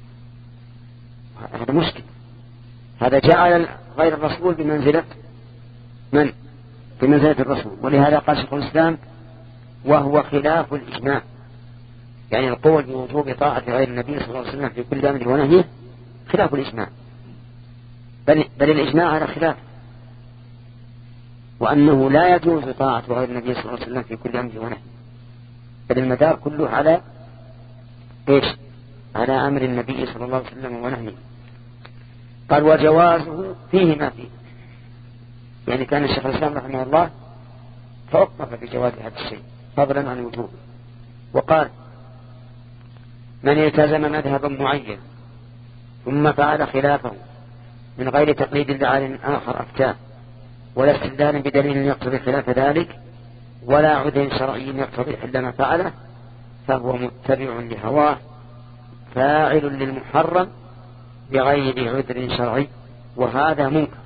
هذا مشكل. هذا جعل غير الرسول بمنزلة من؟ بمنزلة الرسول. ولهذا قال شيخ الإسلام وهو خلاف الإجماع، يعني القول بوجوب طاعة غير النبي صلى الله عليه وسلم في كل أمر ونهيه خلاف الإجماع، بل, بل الإجماع على خلاف، وأنه لا يجوز طاعة غير النبي صلى الله عليه وسلم في كل أمر ونهيه، بل المدار كله على إيش؟ على أمر النبي صلى الله عليه وسلم ونهيه. قال وجوازه فيه ما فيه، يعني كان الشيخ الإسلام رحمه الله توقف بجواز هذا الشيء فضلا عن وجوبه. وقال من التزم مذهبا معين ثم فعل خلافه من غير تقليد لعالم آخر أفتاه ولا استدلال بدليل يقتضي خلاف ذلك ولا عذر شرعي يقتضي إلا ما فعله فهو متبع لهواه فاعل للمحرم بغير عذر شرعي وهذا منكر.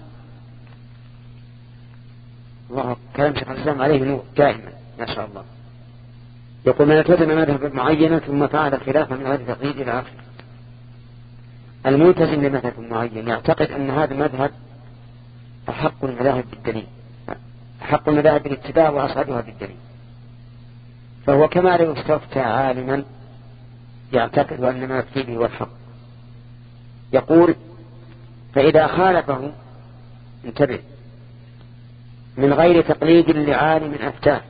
الله كلام شيخ الإسلام عليه نور دائما ما شاء الله. يقول من التزم مذهب معينا ثم فعل خلافا من غير تقليد إلى آخره. الملتزم لمذهب معين يعتقد أن هذا المذهب أحق المذاهب بالدليل أحق المذاهب بالاتباع وأصعدها بالدليل فهو كما لو استفتى عالما يعتقد أن ما يفتي به هو الحق. يقول فإذا خالفه انتبه من غير تقليد لعالم أفتاه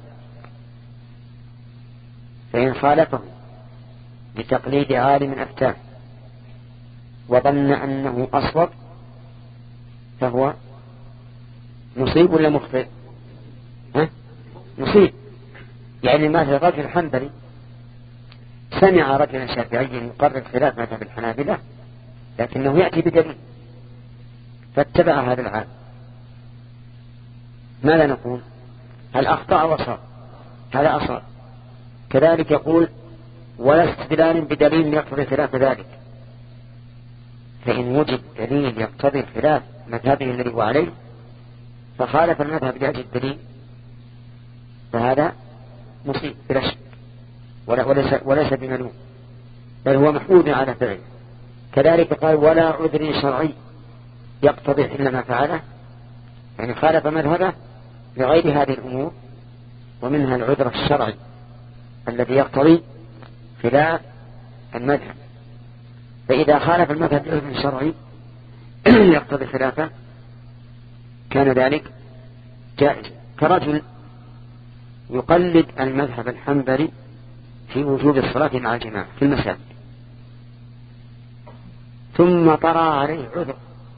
فإن خالفه بتقليد عالم أفتاه وظن أنه أصوب فهو مصيب ولا مخطئ؟ ها؟ مصيب. يعني مثل رجل حنبلي سمع رجلا شافعيا يقرر خلاف مذهب الحنابلة لكنه يأتي بدليل فاتبع هذا العالم ماذا نقول؟ هل أخطأ وصاب؟ هذا أصاب. كذلك يقول ولا استدلال بدليل يقتضي خلاف ذلك فإن وجد دليل يقتضي خلاف مذهبه الذي هو عليه فخالف المذهب لأجل الدليل فهذا مصيب بلا شك وليس, وليس بملوم بل هو محمود على فعله. كذلك قال ولا عذر شرعي يقتضي إلا ما فعله يعني خالف مذهبه لغير هذه الأمور ومنها العذر الشرعي الذي يقتضي خلاف المذهب. فإذا خالف المذهب بعذر شرعي يقتضي خلافه كان ذلك جائز كرجل يقلد المذهب الحنبلي في وجوب الصلاة مع الجماعة في المساجد ثم طرأ عليه عذر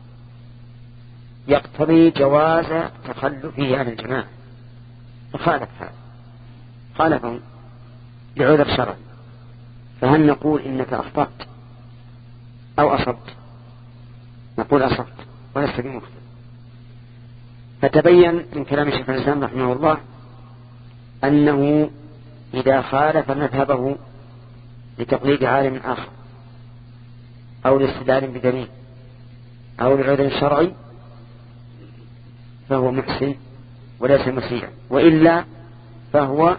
يقتضي جواز تخلفه عن الجماعة فخالف هذا خالفه لعذر شرعي فهل نقول إنك أخطأت أو أصبت؟ نقول أصبت ولست بمخطئ. فتبين من كلام شيخ الإسلام رحمه الله أنه إذا خالف مذهبه لتقليد عالم آخر أو لاستدلال بدليل أو لعذر شرعي فهو محسن وليس مسيئا وإلا فهو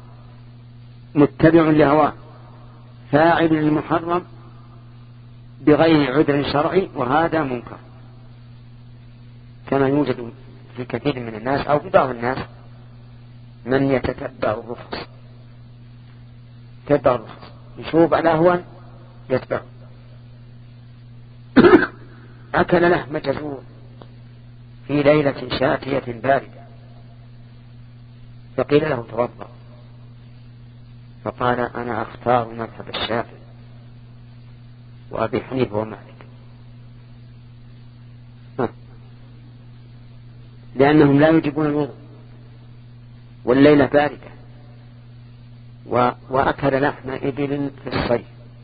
متبع لهواه فاعل للمحرم بغير عذر شرعي وهذا منكر كما يوجد في كثير من الناس أو في بعض الناس من يتتبع الرخص يتبع الرخص يشوف على هوى يتبع أكل لحم جزور في ليلة شاتية باردة فقيل له توضأ فقال أنا أختار مذهب الشافعي وأبي حنيفة ومالك لأنهم لا يجبون الوضوء والليلة باردة و... وأكل لحم إبل في الصيف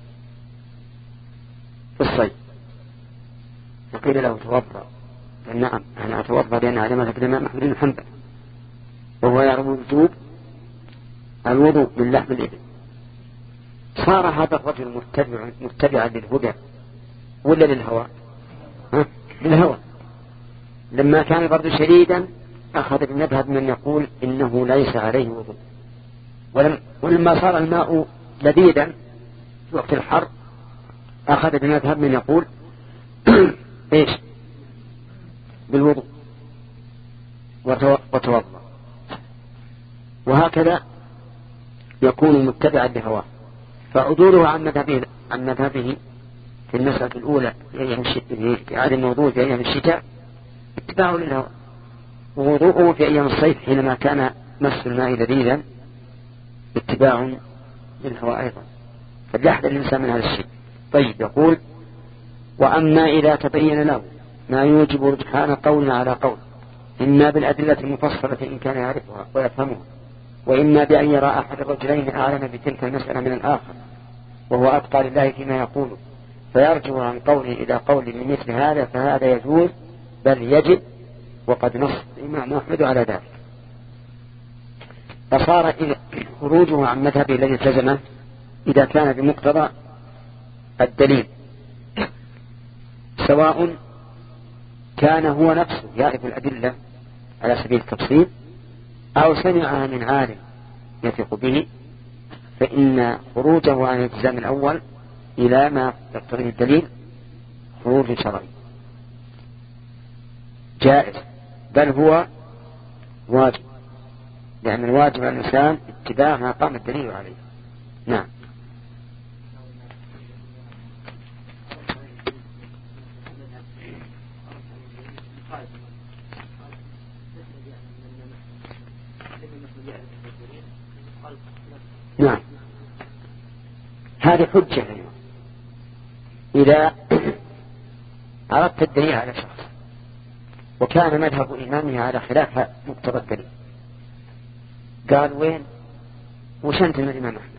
في الصيف فقيل له توضأ نعم أنا أتوضأ لأن على مذهب الإمام أحمد بن حنبل وهو يرى وجوب الوضوء من لحم الإبل. صار هذا الرجل متبع متبعا للهدى ولا للهوى؟ ها؟ للهوى. لما كان البرد شديدا أخذ بمذهب من يقول إنه ليس عليه وضوء ولم ولما صار الماء لذيذا في وقت الحر أخذ بمذهب من يقول إيش بالوضوء وتوضأ وهكذا يكون متبعا لهواه. فعدوله عن مذهبه عن مذهبه في المسألة الأولى في عدم الوضوء في أيام الشتاء اتباع للهوى ووضوءه في أيام الصيف حينما كان مس الماء لذيذا اتباع للهوى أيضا فليحذر الإنسان من هذا الشيء. طيب يقول وأما إذا تبين له ما يوجب رجحان قول على قول إما بالأدلة المفصلة إن كان يعرفها ويفهمها وإما بأن يرى أحد الرجلين أعلم بتلك المسألة من الآخر وهو أتقى لله فيما يقول فيرجع عن قوله إلى قول من مثل هذا فهذا يجوز بل يجب وقد نص الإمام أحمد على ذلك. فصار خروجه عن مذهبه الذي التزمه إذا كان بمقتضى الدليل، سواء كان هو نفسه يعرف الأدلة على سبيل التفصيل أو سمعها من عالم يثق به، فإن خروجه عن الالتزام الأول إلى ما يقتضيه الدليل خروج شرعي جائز، بل هو واجب، لأن الواجب على الإنسان اتباع ما قام الدليل عليه. نعم. نعم هذه حجة إذا عرضت الدليل على شخص وكان مذهب إمامه على خلاف مقتضى الدليل، قال وين وش أنت من الإمام أحمد،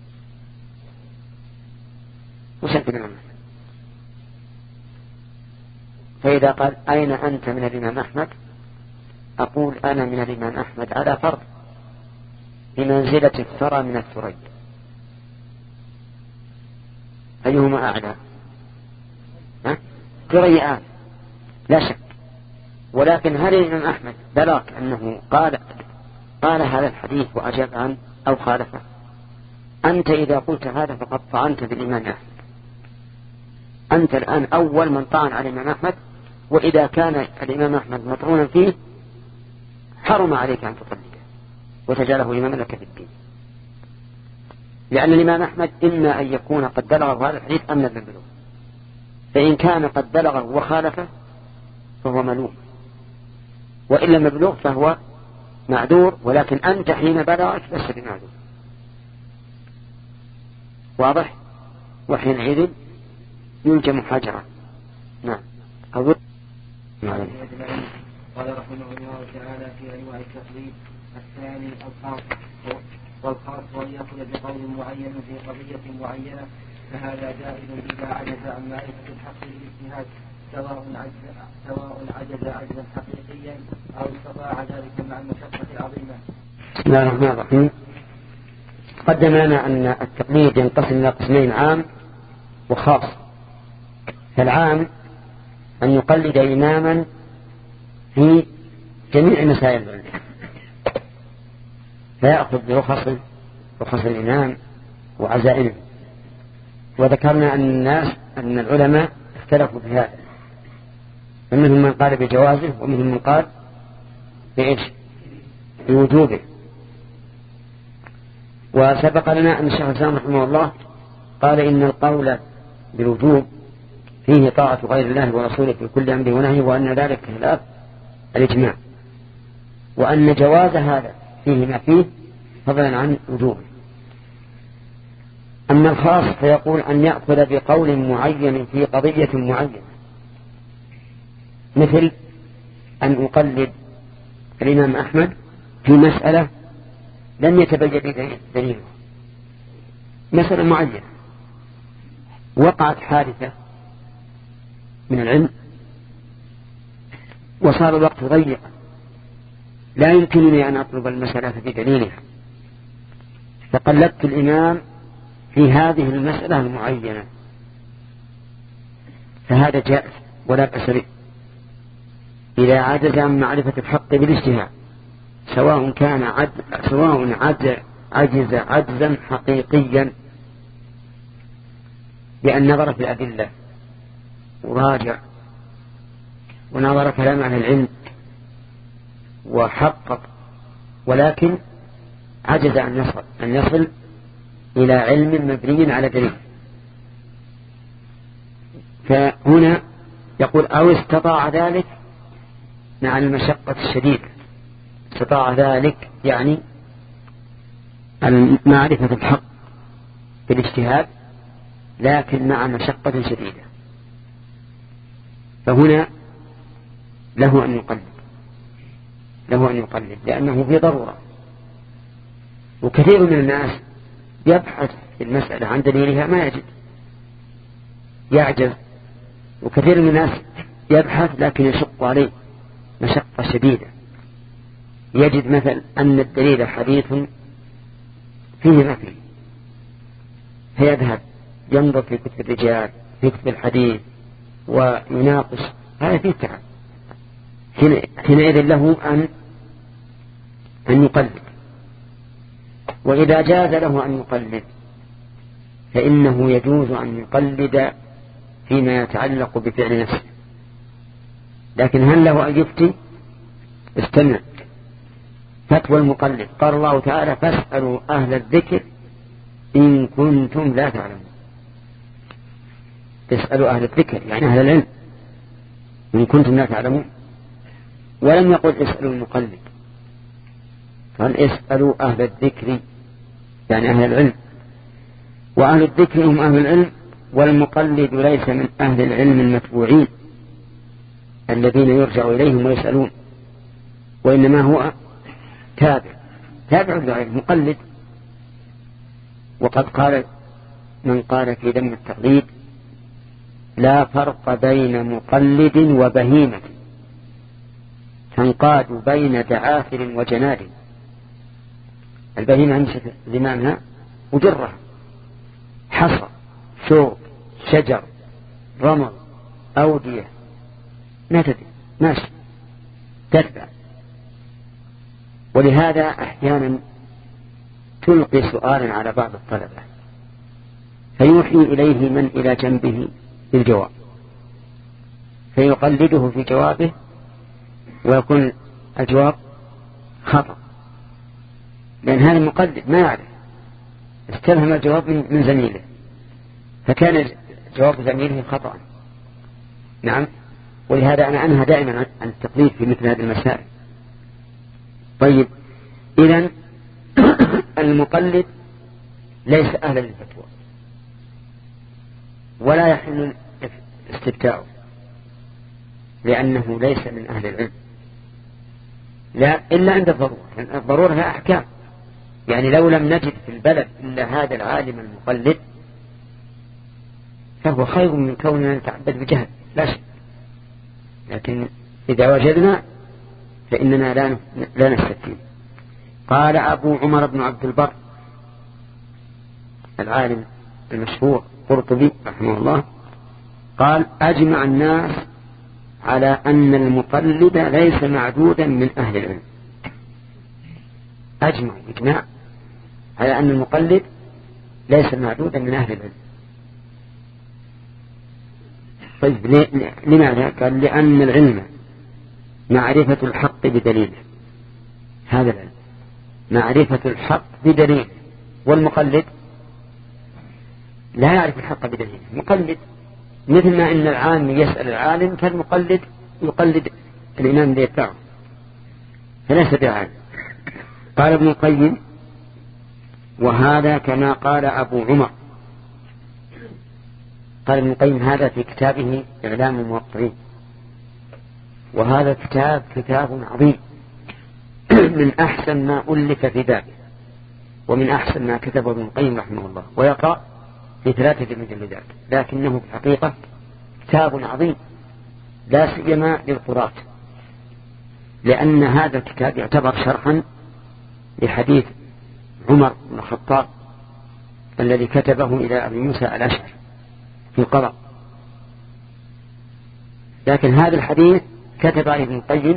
وش أنت من الإمام أحمد، فإذا قال أين أنت من الإمام أحمد أقول أنا من الإمام أحمد على فرض بمنزلة الثرى من الثريا، أيهما أعلى؟ ثريان لا شك، ولكن هل الإمام أحمد بلغك أنه قال قال هذا الحديث وأجاب عنه أو خالفه؟ أنت إذا قلت هذا فقد طعنت بالإمام أحمد، أنت الآن أول من طعن على الإمام أحمد، وإذا كان الإمام أحمد مطعونا فيه حرم عليك أن تطلقه وتجعله إماما لك في الدين، لأن الإمام أحمد إما أن يكون قد بلغه هذا الحديث أم لم يبلغه، فإن كان قد بلغه وخالفه فهو ملوم، وإن لم يبلغ فهو معذور، ولكن أنت حين بلغك لست بمعذور. واضح؟ وحينئذ يلجم حجرا. نعم. أقول قال رحمه الله تعالى في أنواع التقليد الثاني الخاص، والخاص أن يأخذ بقول معين في قضية معينة، فهذا جائز إذا عجز عن معرفة الحق بالاجتهاد، سواء عجز سواء عجز عجزا حقيقيا أو استطاع ذلك مع المشقة العظيمة. بسم الله الرحمن الرحيم. قدم لنا أن التقليد ينقسم إلى قسمين، عام وخاص. فالعام أن يقلد إماما في جميع مسائل العلم فيأخذ برخص رخص الإمام وعزائمه، وذكرنا أن الناس أن العلماء اختلفوا في هذا، فمنهم من قال بجوازه ومنهم من قال بإيش بوجوبه. وسبق لنا أن الشيخ الإسلام رحمه الله قال إن القول بالوجوب فيه طاعة غير الله ورسوله في كل أمر ونهي، وأن ذلك خلاف الإجماع، وأن جواز هذا فيه ما فيه فضلا عن وجوبه. أما الخاص فيقول أن يأخذ بقول معين في قضية معينة، مثل أن أقلد الإمام أحمد في مسألة لم يتبين دليله، مسألة معينة وقعت حادثة من العلم وصار الوقت ضيقا لا يمكنني أن أطلب المسألة بدليلها، فقلدت الإمام في هذه المسألة المعينة، فهذا جائز ولا بأس به إذا عجز عن معرفة الحق بالاجتهاد، سواء كان عجز سواء عجز عجز عجزا حقيقيا بأن نظر في الأدلة وراجع ونظر كلام عن العلم وحقق، ولكن عجز أن يصل أن يصل إلى علم مبني على دليل، فهنا يقول أو استطاع ذلك مع المشقة الشديدة. استطاع ذلك يعني معرفة الحق بالاجتهاد لكن مع مشقة شديدة، فهنا له أن يقلد له أن يقلد لأنه في ضرورة، وكثير من الناس يبحث في المسألة عن دليلها ما يجد، يعجز. وكثير من الناس يبحث لكن يشق عليه مشقة شديدة، يجد مثلا أن الدليل حديث فيه ما فيه، فيذهب ينظر في كتب الرجال في كتب الحديث ويناقش، هذا فيه تعب. حينئذ له أن أن يقلد. وإذا جاز له أن يقلد فإنه يجوز أن يقلد فيما يتعلق بفعل نفسه. لكن هل له أن يفتي؟ استمع، فتوى المقلد قال الله تعالى فاسألوا أهل الذكر إن كنتم لا تعلمون. اسألوا أهل الذكر يعني أهل العلم إن كنتم لا تعلمون، ولم يقل اسألوا المقلد، قال اسألوا أهل الذكر يعني أهل العلم، وأهل الذكر هم أهل العلم، والمقلد ليس من أهل العلم المتبوعين الذين يرجع إليهم ويسألون، وإنما هو تابع تابع للعلم مقلد. وقد قال من قال في ذم التقليد لا فرق بين مقلد وبهيمة تنقاد بين دعافر وجناد. البهيمة همسة زمامها وجرها، حصى شوك شجر رمل أودية ما تدري ماشي تتبع. ولهذا أحيانا تلقي سؤالا على بعض الطلبة فيوحي إليه من إلى جنبه بالجواب فيقلده في جوابه ويكون الجواب خطأ، لأن هذا المقلد ما يعرف، استلهم الجواب من زميله فكان جواب زميله خطأ. نعم، ولهذا أنا أنهى دائما عن التقليد في مثل هذه المسائل. طيب، إذن المقلد ليس أهلا للفتوى ولا يحل استفتاؤه لأنه ليس من أهل العلم، لا إلا عند الضرورة، لأن الضرورة لها أحكام. يعني لو لم نجد في البلد إلا هذا العالم المقلد فهو خير من كوننا نتعبد بجهل لا شيء، لكن إذا وجدنا فإننا لا لا نستفتي. قال أبو عمر بن عبد البر العالم المشهور قرطبي رحمه الله قال أجمع الناس على أن المقلد ليس معدودا من أهل العلم. أجمع إجماع على أن المقلد ليس معدودا من أهل العلم. طيب لماذا؟ قال لأن العلم معرفة الحق بدليله، هذا العلم معرفة الحق بدليله، والمقلد لا يعرف الحق بدليله. مقلد مثل ما إن العالم يسأل العالم كالمقلد يقلد الإمام الذي يتبعه، فليس بعالم. قال ابن القيم وهذا كما قال أبو عمر. قال ابن القيم هذا في كتابه إعلام الموقعين، وهذا الكتاب كتاب عظيم من أحسن ما ألف في بابه ومن أحسن ما كتبه ابن القيم رحمه الله، ويقع في ثلاثة مجلدات، لكنه في الحقيقة كتاب عظيم لا سيما للقراء، لأن هذا الكتاب يعتبر شرحا لحديث عمر بن الخطاب الذي كتبه إلى أبي موسى الأشعري في القضاء. لكن هذا الحديث كتب عليه ابن القيم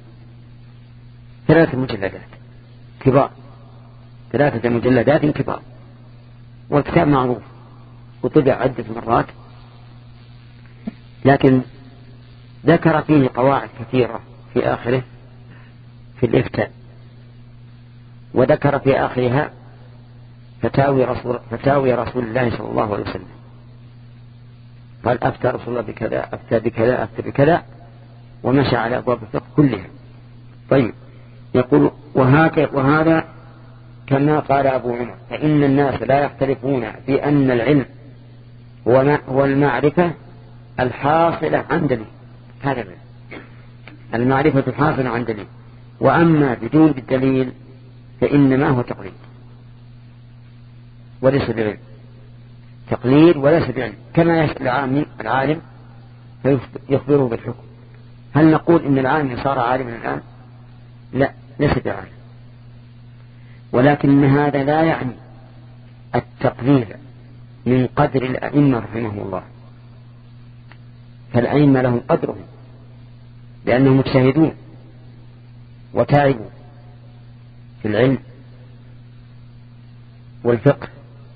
ثلاثة مجلدات كبار، ثلاثة مجلدات كبار، والكتاب معروف وطبع عدة مرات، لكن ذكر فيه قواعد كثيرة في آخره في الإفتاء، وذكر في آخرها فتاوي رسول, فتاوي رسول الله صلى الله عليه وسلم، قال أفتى رسول الله بكذا أفتى بكذا أفتى بكذا، ومشى على أبواب الفقه كلها. طيب، يقول وهذا كما قال أبو عمر فإن الناس لا يختلفون في أن العلم هو المعرفة الحاصلة عن دليل، هذا العلم المعرفة الحاصلة عن دليل، وأما بدون الدليل فإنما هو تقليد. وليس بعلم، تقليد وليس بعلم، كما يسأل العالم العالم فيخبره بالحكم. هل نقول إن العالم صار عالما الآن؟ لا، ليس بعالم، ولكن هذا لا يعني التقليد من قدر الأئمة رحمه الله، فالأئمة لهم قدرهم لأنهم مجتهدون وتعبوا في العلم والفقه،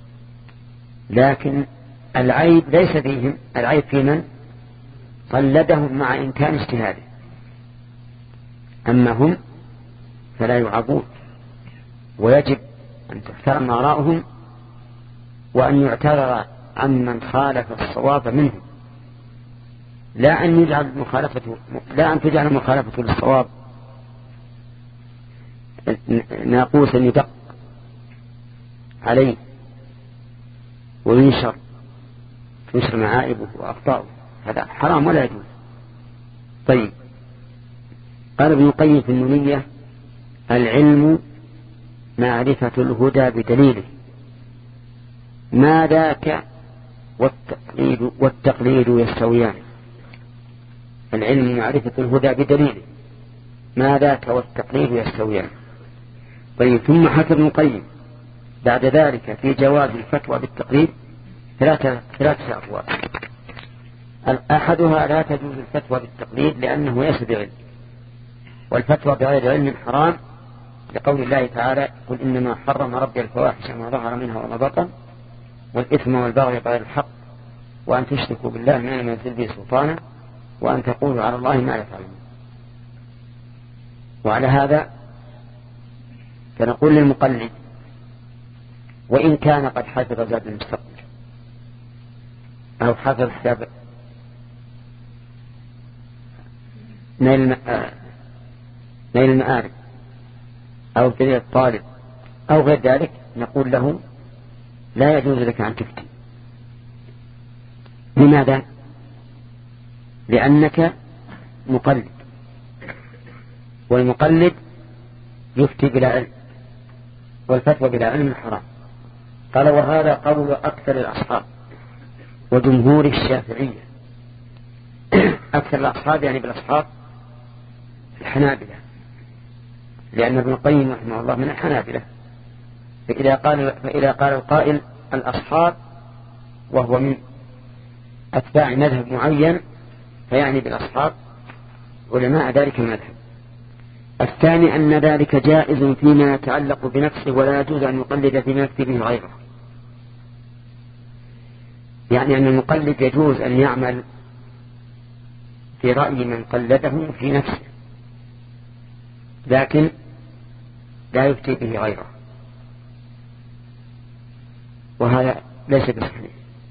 لكن العيب ليس فيهم، العيب في من قلدهم مع إمكان اجتهاده، أما هم فلا يعابون، ويجب أن تحترم آراءهم وأن يعتذر عمن خالف الصواب منهم، لا أن يجعل مخالفته لا أن تجعل مخالفته للصواب ناقوسا يدق عليه وينشر تنشر معائبه وأخطاؤه، هذا حرام ولا يجوز. طيب، قال ابن القيم في النونية: العلم معرفة الهدى بدليله، ما ذاك والتقليد, والتقليد يستويان. العلم معرفة الهدى بدليله، ما ذاك والتقليد يستويان. طيب، ثم حكى ابن القيم بعد ذلك في جواز الفتوى بالتقليد ثلاثة ثلاثة أقوال. أحدها: لا تجوز الفتوى بالتقليد لأنه ليس بعلم، والفتوى بغير علم حرام، لقول الله تعالى: قل إنما حرم ربي الفواحش ما ظهر منها وما بطن والإثم والبغي بغير الحق وأن تشركوا بالله ما لم ينزل به سلطانا وأن تقولوا على الله ما لا تعلمون. وعلى هذا فنقول للمقلد: وإن كان قد حفظ زاد المستقبل أو حفظ كتاب نيل المآرب أو دليل الطالب أو غير ذلك، نقول له: لا يجوز لك أن تفتي. لماذا؟ لأنك مقلد، والمقلد يفتي بلا علم، والفتوى بلا علم حرام. قال: وهذا قول أكثر الأصحاب وجمهور الشافعية. أكثر الأصحاب يعني بالأصحاب الحنابلة، لأن ابن القيم رحمه الله من الحنابلة. فإذا قال, فإذا قال القائل الأصحاب وهو من أتباع مذهب معين فيعني بالأصحاب علماء ذلك المذهب. الثاني أن ذلك جائز فيما يتعلق بنفسه ولا يجوز أن يقلد فيما يكفي به غيره، يعني أن المقلد يجوز أن يعمل في رأي من قلده في نفسه، لكن لا يفتي به غيره، وهذا ليس بصحيح،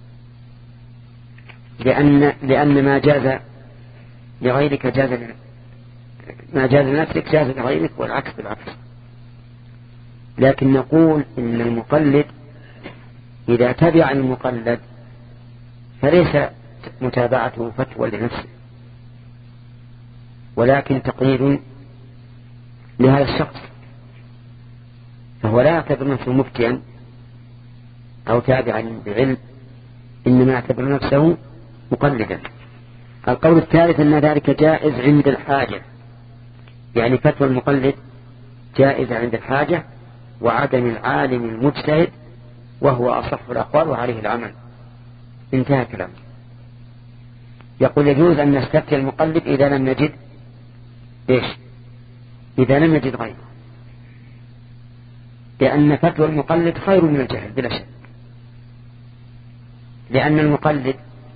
لأن, لأن ما جاز لغيرك جاز ما جاز لنفسك جاز لغيرك، والعكس بالعكس. لكن نقول إن المقلد إذا تبع المقلد فليس متابعته فتوى لنفسه، ولكن تقليد لهذا الشخص، فهو لا يعتبر نفسه مفتيا أو تابعا بعلم، إنما يعتبر نفسه مقلدا. القول الثالث أن ذلك جائز عند الحاجة، يعني فتوى المقلد جائزة عند الحاجة وعدم العالم المجتهد، وهو أصح الأقوال وعليه العمل. انتهى كلام. يقول: يجوز أن نستفتي المقلد إذا لم نجد إيش؟ إذا لم نجد غيره، لأن فتوى المقلد خير من الجهل بلا شك، لأن المقلد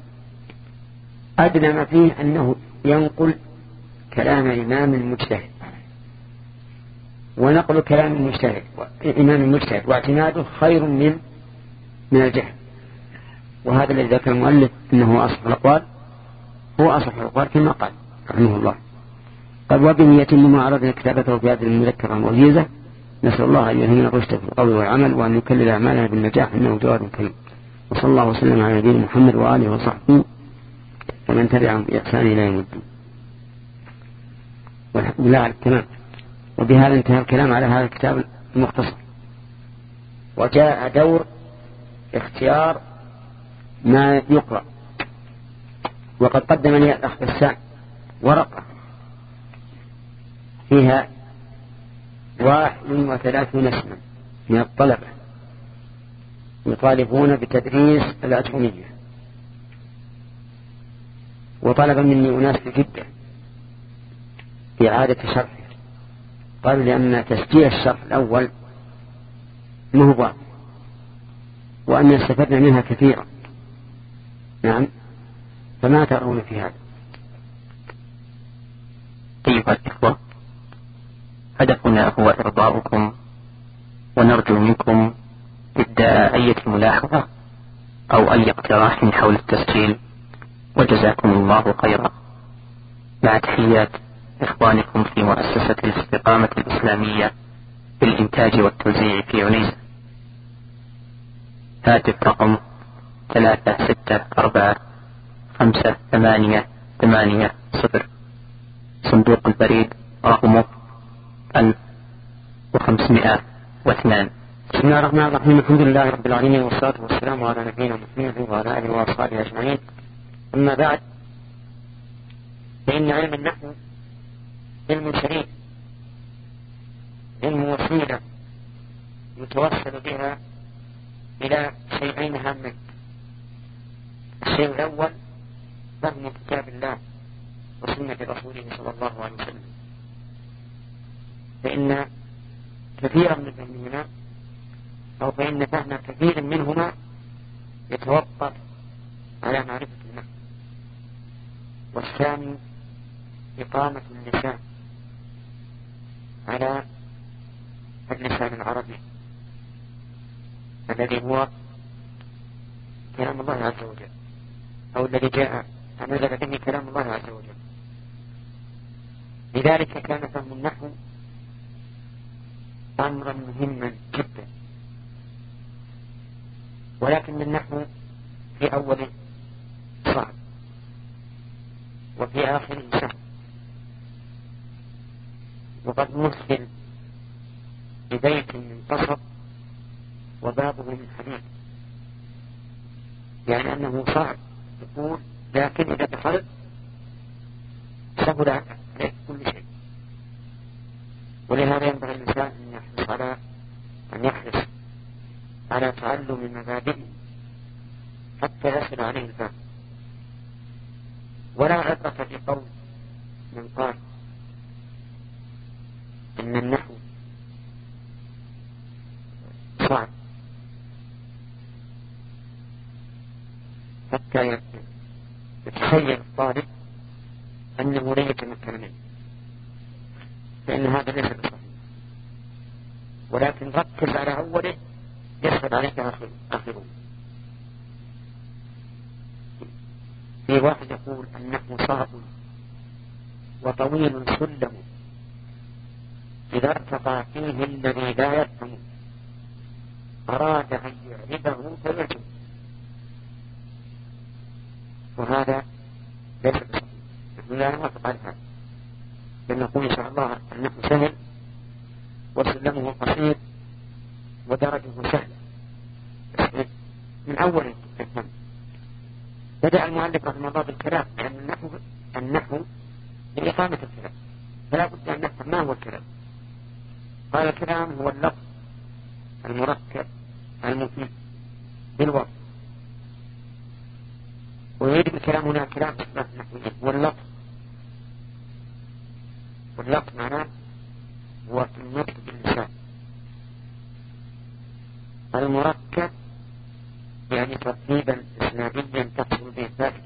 أدنى ما فيه أنه ينقل كلام إمام مجتهد، ونقل كلام المجتهد إمام مجتهد واعتماده خير من من الجهل. وهذا الذي ذكر المؤلف أنه أصح الأقوال، هو أصح الأقوال كما قال رحمه الله. قال: وبه يتم ما أردنا كتابته في هذه المذكرة الموجزة. نسأل الله أن يلهمنا الرشد في القول والعمل، وأن يكلل أعمالنا بالنجاح، إنه جواد كريم. وصلى الله وسلم على نبينا محمد وآله وصحبه ومن تبعهم بإحسان إلى يوم الدين. والحمد لله على التمام. وبهذا انتهى الكلام على هذا الكتاب المختصر، وجاء دور اختيار ما يقرأ. وقد قدم لي الأخ بسام ورقة فيها واحد وثلاثون اسما من الطلبة يطالبون بتدريس الأتومية، وطلب مني أناس في جدة إعادة شرحه، قالوا لأن تسجيل الشرح الأول مهبط وأن استفدنا منها كثيرا. نعم، فما ترون في هذا؟ أيها الإخوة، هدفنا هو إرضاؤكم، ونرجو منكم إبداء أي ملاحظة أو أي اقتراح حول التسجيل، وجزاكم الله خيرا. مع تحيات إخوانكم في مؤسسة الاستقامة الإسلامية بالإنتاج والتوزيع في عنيزة. هاتف رقم ثلاثة ستة أربعة خمسة ثمانية ثمانية صفر. صندوق البريد رقمه ألف وخمسمائة واثنان. بسم الله الرحمن الرحيم. الحمد لله رب العالمين، والصلاة والسلام على نبينا محمد وعلى آله وأصحابه أجمعين. أما بعد، فإن علم النحو علم شريف، علم وسيلة يتوصل بها إلى شيئين هامين. الشيء الأول فهم كتاب الله وسنة رسوله صلى الله عليه وسلم، فإن كثيرا من فهمهما أو فإن فهم كثير منهما يتوقف على معرفة النحو. والثاني إقامة اللسان على اللسان العربي الذي هو كلام الله عز وجل، أو الذي جاء نزل به كلام الله عز وجل. لذلك كان فهم النحو أمرا مهما جدا، ولكن النحو في أوله صعب وفي آخره سهل. وقد مثل ببيت من قصب وبابه من حديد، يعني أنه صعب يقول، لكن إذا دخلت سهل عليك كل شيء. ولهذا ينبغي الإنسان أن يحرص على أن يحرص على تعلم مبادئه حتى يصل عليه الباب. ولا عبرة في قول من قال إن النحو صعب حتى يتخيل الطالب أنه لا يتمكن منه، فإن هذا ليس بصحيح. ولكن ركز على أوله يسهل عليك آخره. في واحد يقول النحو صعب وطويل سلم، إذا ارتقى فيه الذي لا يفهم أراد أن يعرفه فيجب، وهذا ليس بصحيح. نحن لا نوافق على هذا، بل نقول إن شاء الله النحو سهل وسلمه قصير ودرجه سهل من أول الفهم. بدأ المؤلف رحمه الله بالكلام، لأن النحو النحو لإقامة الكلام، فلا بد أن نفهم ما هو الكلام. قال الكلام هو اللفظ المركب المفيد بالوضع، ويريد بالكلام هنا كلام إثبات نحوية. واللفظ واللفظ معناه هو النطق باللسان. المركب يعني ترتيبا إسناديا تحصل به الفائدة،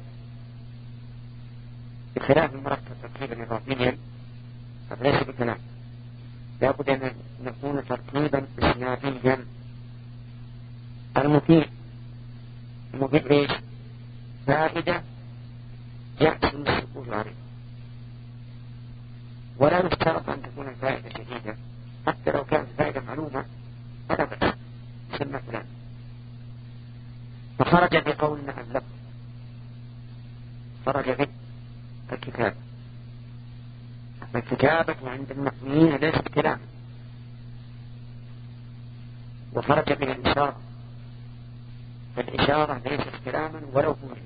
بخلاف المركب ترتيبا إضافيا فليس بكلام، لابد أن نكون ترتيبا إسناديا. المفيد المفيد إيش؟ فائدة يحصل السكوت عليه، ولا يشترط أن تكون الفائدة شديدة، حتى لو كانت الفائدة معلومة فلا بأس سمى فلان. فخرج بقولنا اللفظ، خرج به الكتاب. فالكتابة عند النحويين ليست كلام، وخرج به الإشارة، فالإشارة ليست كلاما ولو فوجد.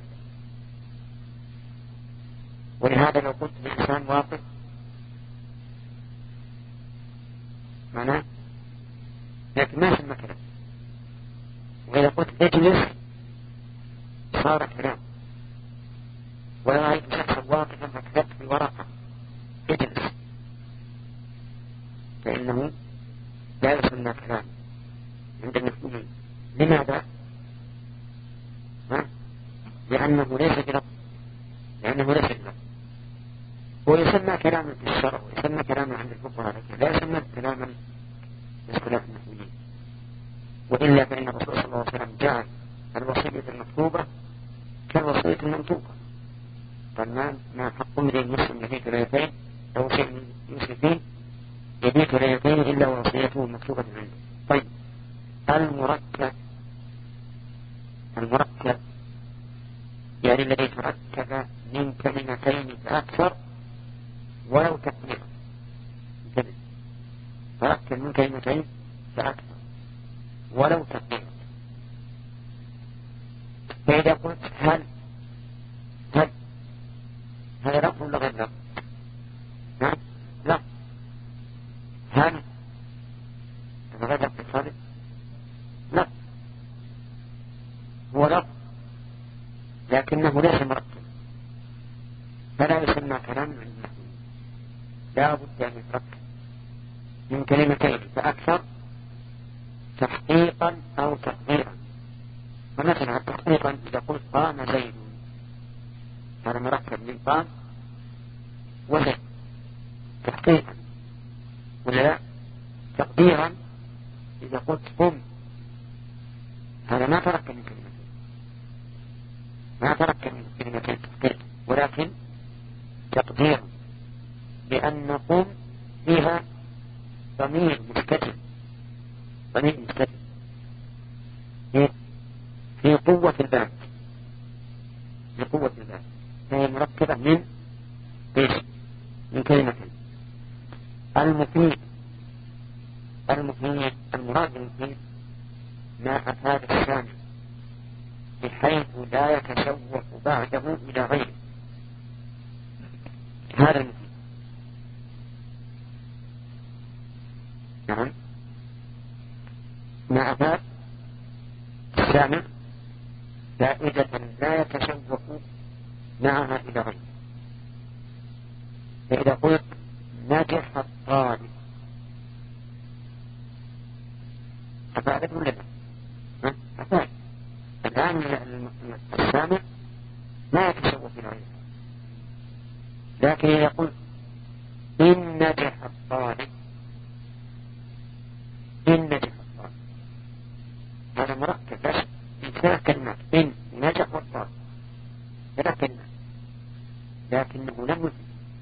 ولهذا لو قلت لإنسان واقف معناه لكن ما سمى كلام، وإذا قلت اجلس صار كلام. ولو رأيت شخصا واقفا فكتبت في الورقة اجلس فإنه لا يسمى كلام عند المسلمين. لماذا؟ ها؟ لأنه ليس بلفظ، لأنه ليس بلفظ. هو يسمى كلاما في الشرع ويسمى كلاما عند الفقهاء، لكن لا يسمى كلاما باختلاف المسلمين. وإلا فإن الرسول صلى الله عليه وسلم جعل الوصية المكتوبة كالوصية المنطوقة. قال ما حق امرئ مسلم يبيت ليلتين أو شيء يوصي فيه يبيت ليلتين إلا وصيته مكتوبة عنده. طيب المركب، المركب يعني الذي تركب من كلمتين فأكثر ولو تكبيرا، تركب من كلمتين فأكثر ولو تكبيرا. فإذا قلت هل هل هذا لفظ ولا غير لفظ؟ نعم لا. هل هذا غير لفظ الصالح؟ لا، هو لفظ لكنه ليس مركب، فلا يسمى كلام عند المسلمين. لا بد أن يتركب من كلمتين فأكثر تحقيقا أو تقديرا. فمثلا تحقيقا إذا قلت قام زيد هذا مركب من قام وزيد تحقيقا، ولا لا؟ تقديرا إذا قلت قم هذا ما تركب من كلمتين، ما تركب من كلمتين تحقيقا ولكن تقديرا، لأن قم فيها ضمير مستتر، ضمير مستتر في قوة الباب، في قوة الباب، فهي مركبة من ايش؟ من كلمتين. المفيد، المفيد المراد المفيد ما أفاد السامع بحيث لا يتشوق بعده إلى غيره، هذا المفيد. نعم ما أفاد السامع فائدة لا يتشوق معها إلى غيره. فإذا قلت نجح الطالب أفادت ولا لا؟ أفاد. الآن السامع لا يتشوق إلى غيره، لكن إذا قلت إن نجح الطالب، إن نجح الطالب هذا مركب بس من ثلاث كلمات، إن نجح الطالب ثلاث كلمات لكنه لم يفيد.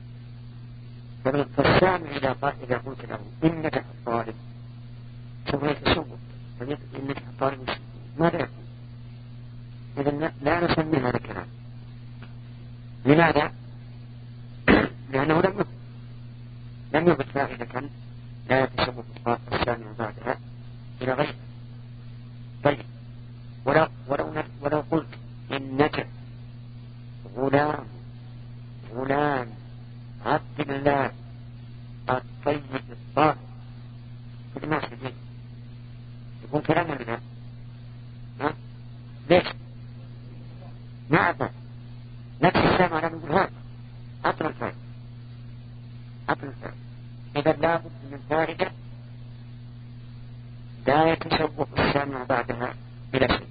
فالسامع إذا قال إذا قلت له إن نجح الطالب سوف يتشوق فيقول إن نجح الطالب ماذا يقول؟ إذن لا نسمي هذا الكلام. لماذا؟ لأنه لم يفيد، لم يفيد فائدة لا يتشوق السامع بعدها إلى غيره. طيب ولو, ولو, ولو قلت إن نجح غلام غلام عبد الله الطيب الطاهر كل ما سجد يكون كلام ولا لا؟ ها؟ ليش؟ ما أفاد نفس السامع لم يقول هذا أطل الفائدة، أطل الفائدة. إذا لا بد من فائدة لا يتشوق السامع بعدها إلى شيء.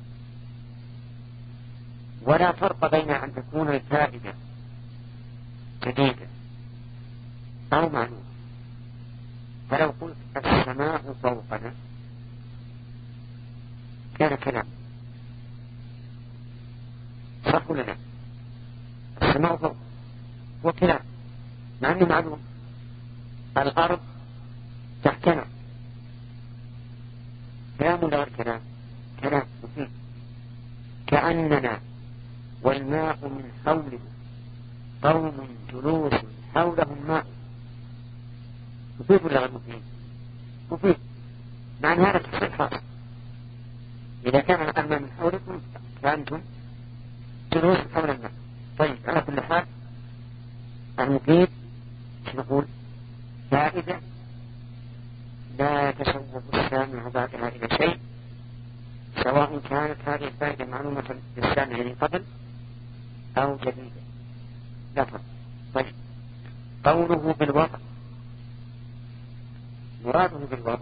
ولا فرق بين أن تكون الفائدة جديدة أو معلومة. فلو قلت السماء فوقنا كان كلام، صح ولا لا؟ السماء فوق هو كلام مع أنه معلوم. الأرض تحتنا كلام ولا غير كلام؟ كلام مفيد. كأننا والماء من حوله قوم جلوس حولهم ماء، مفيد ولا غير مفيد؟ مفيد. مع أن هذا تفسير خاص. إذا كان الماء من حوله جلوس حول الماء. طيب على كل حال المفيد نقول فائدة لا يتشوف السامع بعدها إلى شيء، سواء كانت هذه الفائدة معلومة للسامع من قبل أو جديدة. لا فرق. طيب قوله بالوضع، مراده بالوضع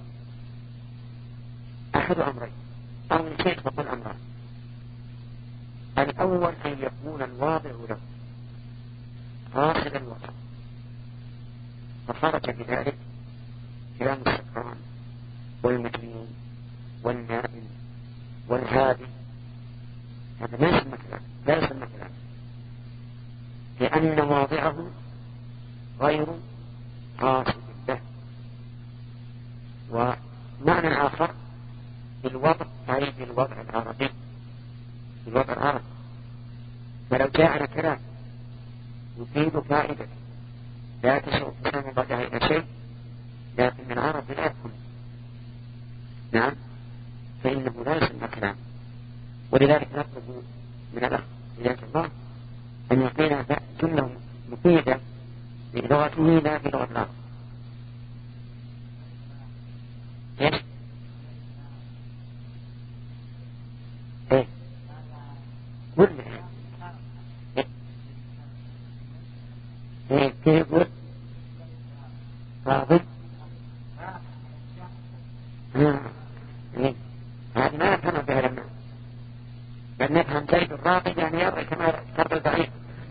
أحد أمرين أو من شيء فقل أمران. الأول أن يكون الواضع له قاصد الوضع، فخرج بذلك كلام السكران والمجنون والنائم والهادي، هذا ما يسمى كلام، لا يسمى كلام، لأن واضعه غير قاصد له. ومعنى آخر بالوضع أي بالوضع العربي، بالوضع العربي. فلو جاءنا كلام يفيد فائدة لا تشعر فسام بعدها إلى شيء، لكن العرب لا يفهم، نعم، فإنه لا يسمى كلام. ولذلك نطلب من الأخ إلى الله أن يعطينا جملة مفيدة بلغته لا بلغة العرب. ايش؟ ايه؟ قل لي. ايه كيف قل؟ راضي؟ هذه ما نفهم بها لما بل نفهم زيد الراضي يعني يرى كما ترى ضعيف.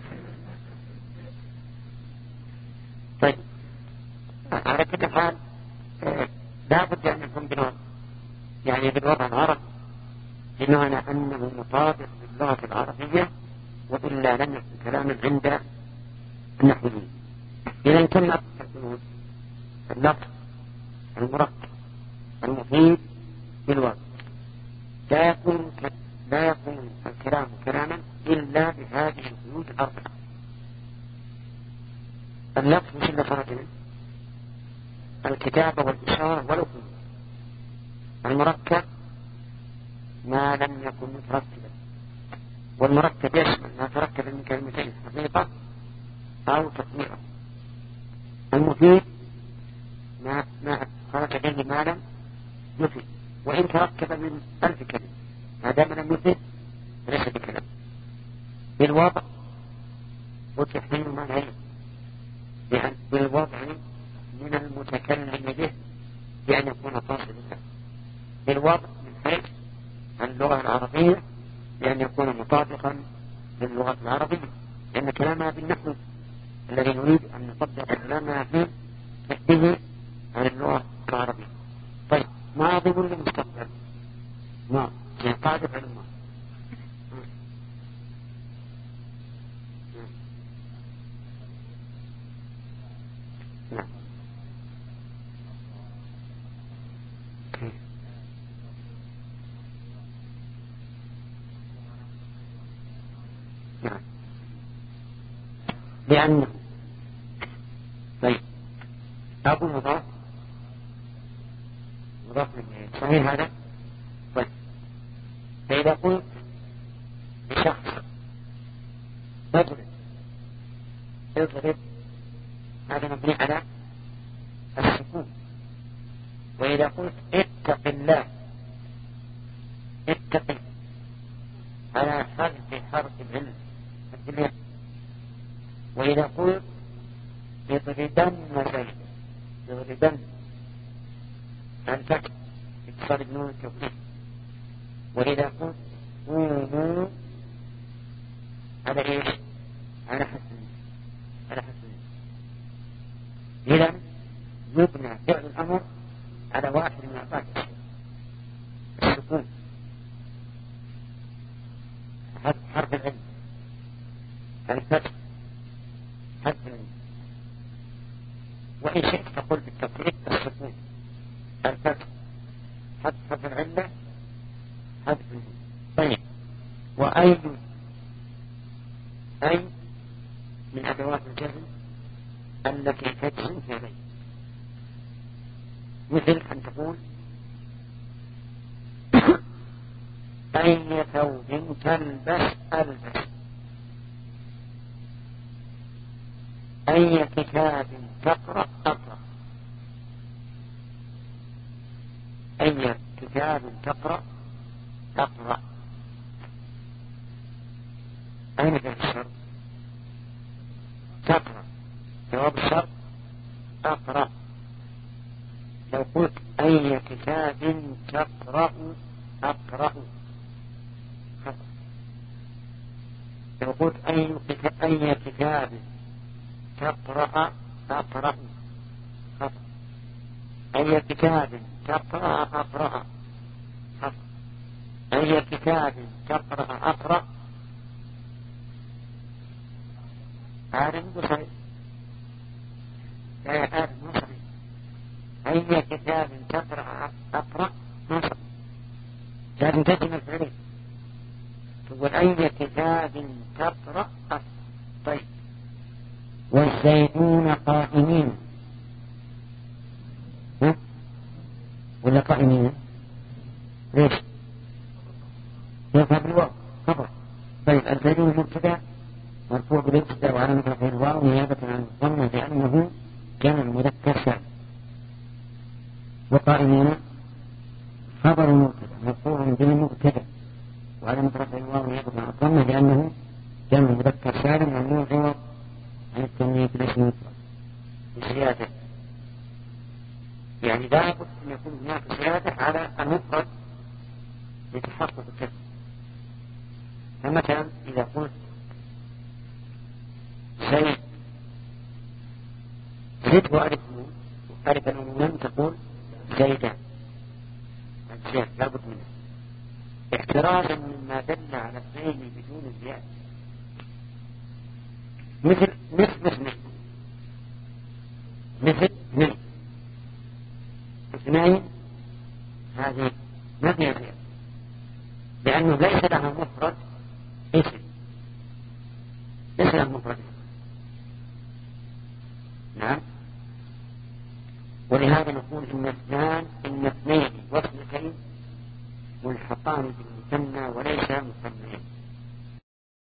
طيب على كل حال لا بد أن يكون بالوضع، يعني بالوضع العربي، بمعنى أنه مطابق للغة العربية، وإلا لم يكن كلاما عند النحويين. إذا كم لفظ اللفظ المركب المفيد بالوضع لا يكون لا يكون الكلام كلاما إلا بهذه القيود الأربعة. اللفظ مش اللي خرج منه الكتابة والإشارة والأفضل. المركب ما لم يكن متركبا، والمركب يشمل ما تركب من كلمتين حقيقة أو تطبيقا. المفيد ما ما خرج به ما لم يفيد، وإن تركب من ألف كلمة ما دام لم يفيد ليس بكلام. بالوضع وتحميل ما لا لأن بالوضع من المتكلم به بأن يكون قاصدا له، بالوضع من حيث اللغة العربية بأن يكون مطابقا للغة العربية، لأن كلامها بالنحو الذي نريد أن نطبق كلامها فيه به عن اللغة العربية. طيب ماضي ولا مستقبل؟ ما هي قاعدة علماء. نعم نعم لأنه طيب أبو مضاف مضاف صحيح هذا. طيب فإذا قلت لشخص اضرب اضرب هذا مبني على السكون. وإذا قلت اتق الله اتق على حرف حرف العلم. وإذا قلت اضربن زيد اضربن الفتح اتصال بنون التوكيد. وإذا قلت قوموا على ايش؟ على حسن على حسن. إذا يبنى فعل الأمر على واحد من أربعة السكون حرف العلم، الفتح حرف العلم. وإن شئت تقول بالتفريق السكون الفتح حرف العلة حرف العلم. طيب وأي أي من أدوات الجزم التي تجزم في غير، مثل أن تقول أي ثوب تلبس ألبس أي كتاب تقرأ أقرأ. أي كتاب تقرأ أقرأ. أين جاء الشرط؟ تقرأ، جواب الشرط أقرأ. لو قلت أي كتاب تقرأ أقرأ. لو قلت أي كتاب, أي كتاب تقرأ أقرأ. أي كتاب تقرأ أقرأ. أي كتاب تقرأ أقرأ. هذا مصري. لا هذا مصري. أي كتاب تقرأ أقرأ مصري. لازم تجمع الفعلين. تقول أي كتاب تقرأ أقرأ. طيب. والزيتون قائمين. ها؟ ولا قائمين؟ ليش؟ يفهم الواو خبر. طيب الزيتون مبتدأ مرفوع بالابتداء وعلامة رفعه الواو نيابة عن الضمة لأنه جمع مذكر سالم. وقائمين خبر مبتدأ مرفوع بالمبتدأ وعلامة رفعه الواو نيابة عن الضمة لأنه جمع مذكر سالم ممنوع عن التمييز بالاسم المفرد بزيادة. يعني لا بد أن يكون هناك زيادة على المفرد لتحقق الكسر. فمثلا إذا قلت زيد زيد وألف نون ألف نون تقول زيدان. الزيادة لا بد منه احترازا مما دل على الزين بدون الزيادة. مثل مثل مثل مثل من اثنين هذه ما فيها زيادة لأنه ليس لها مفرد اسم. ليس لها مفرد. نعم. ولهذا نقول إن اثنان إن اثنين واثنتين ملحقان بالمثنى وليس مثنيين.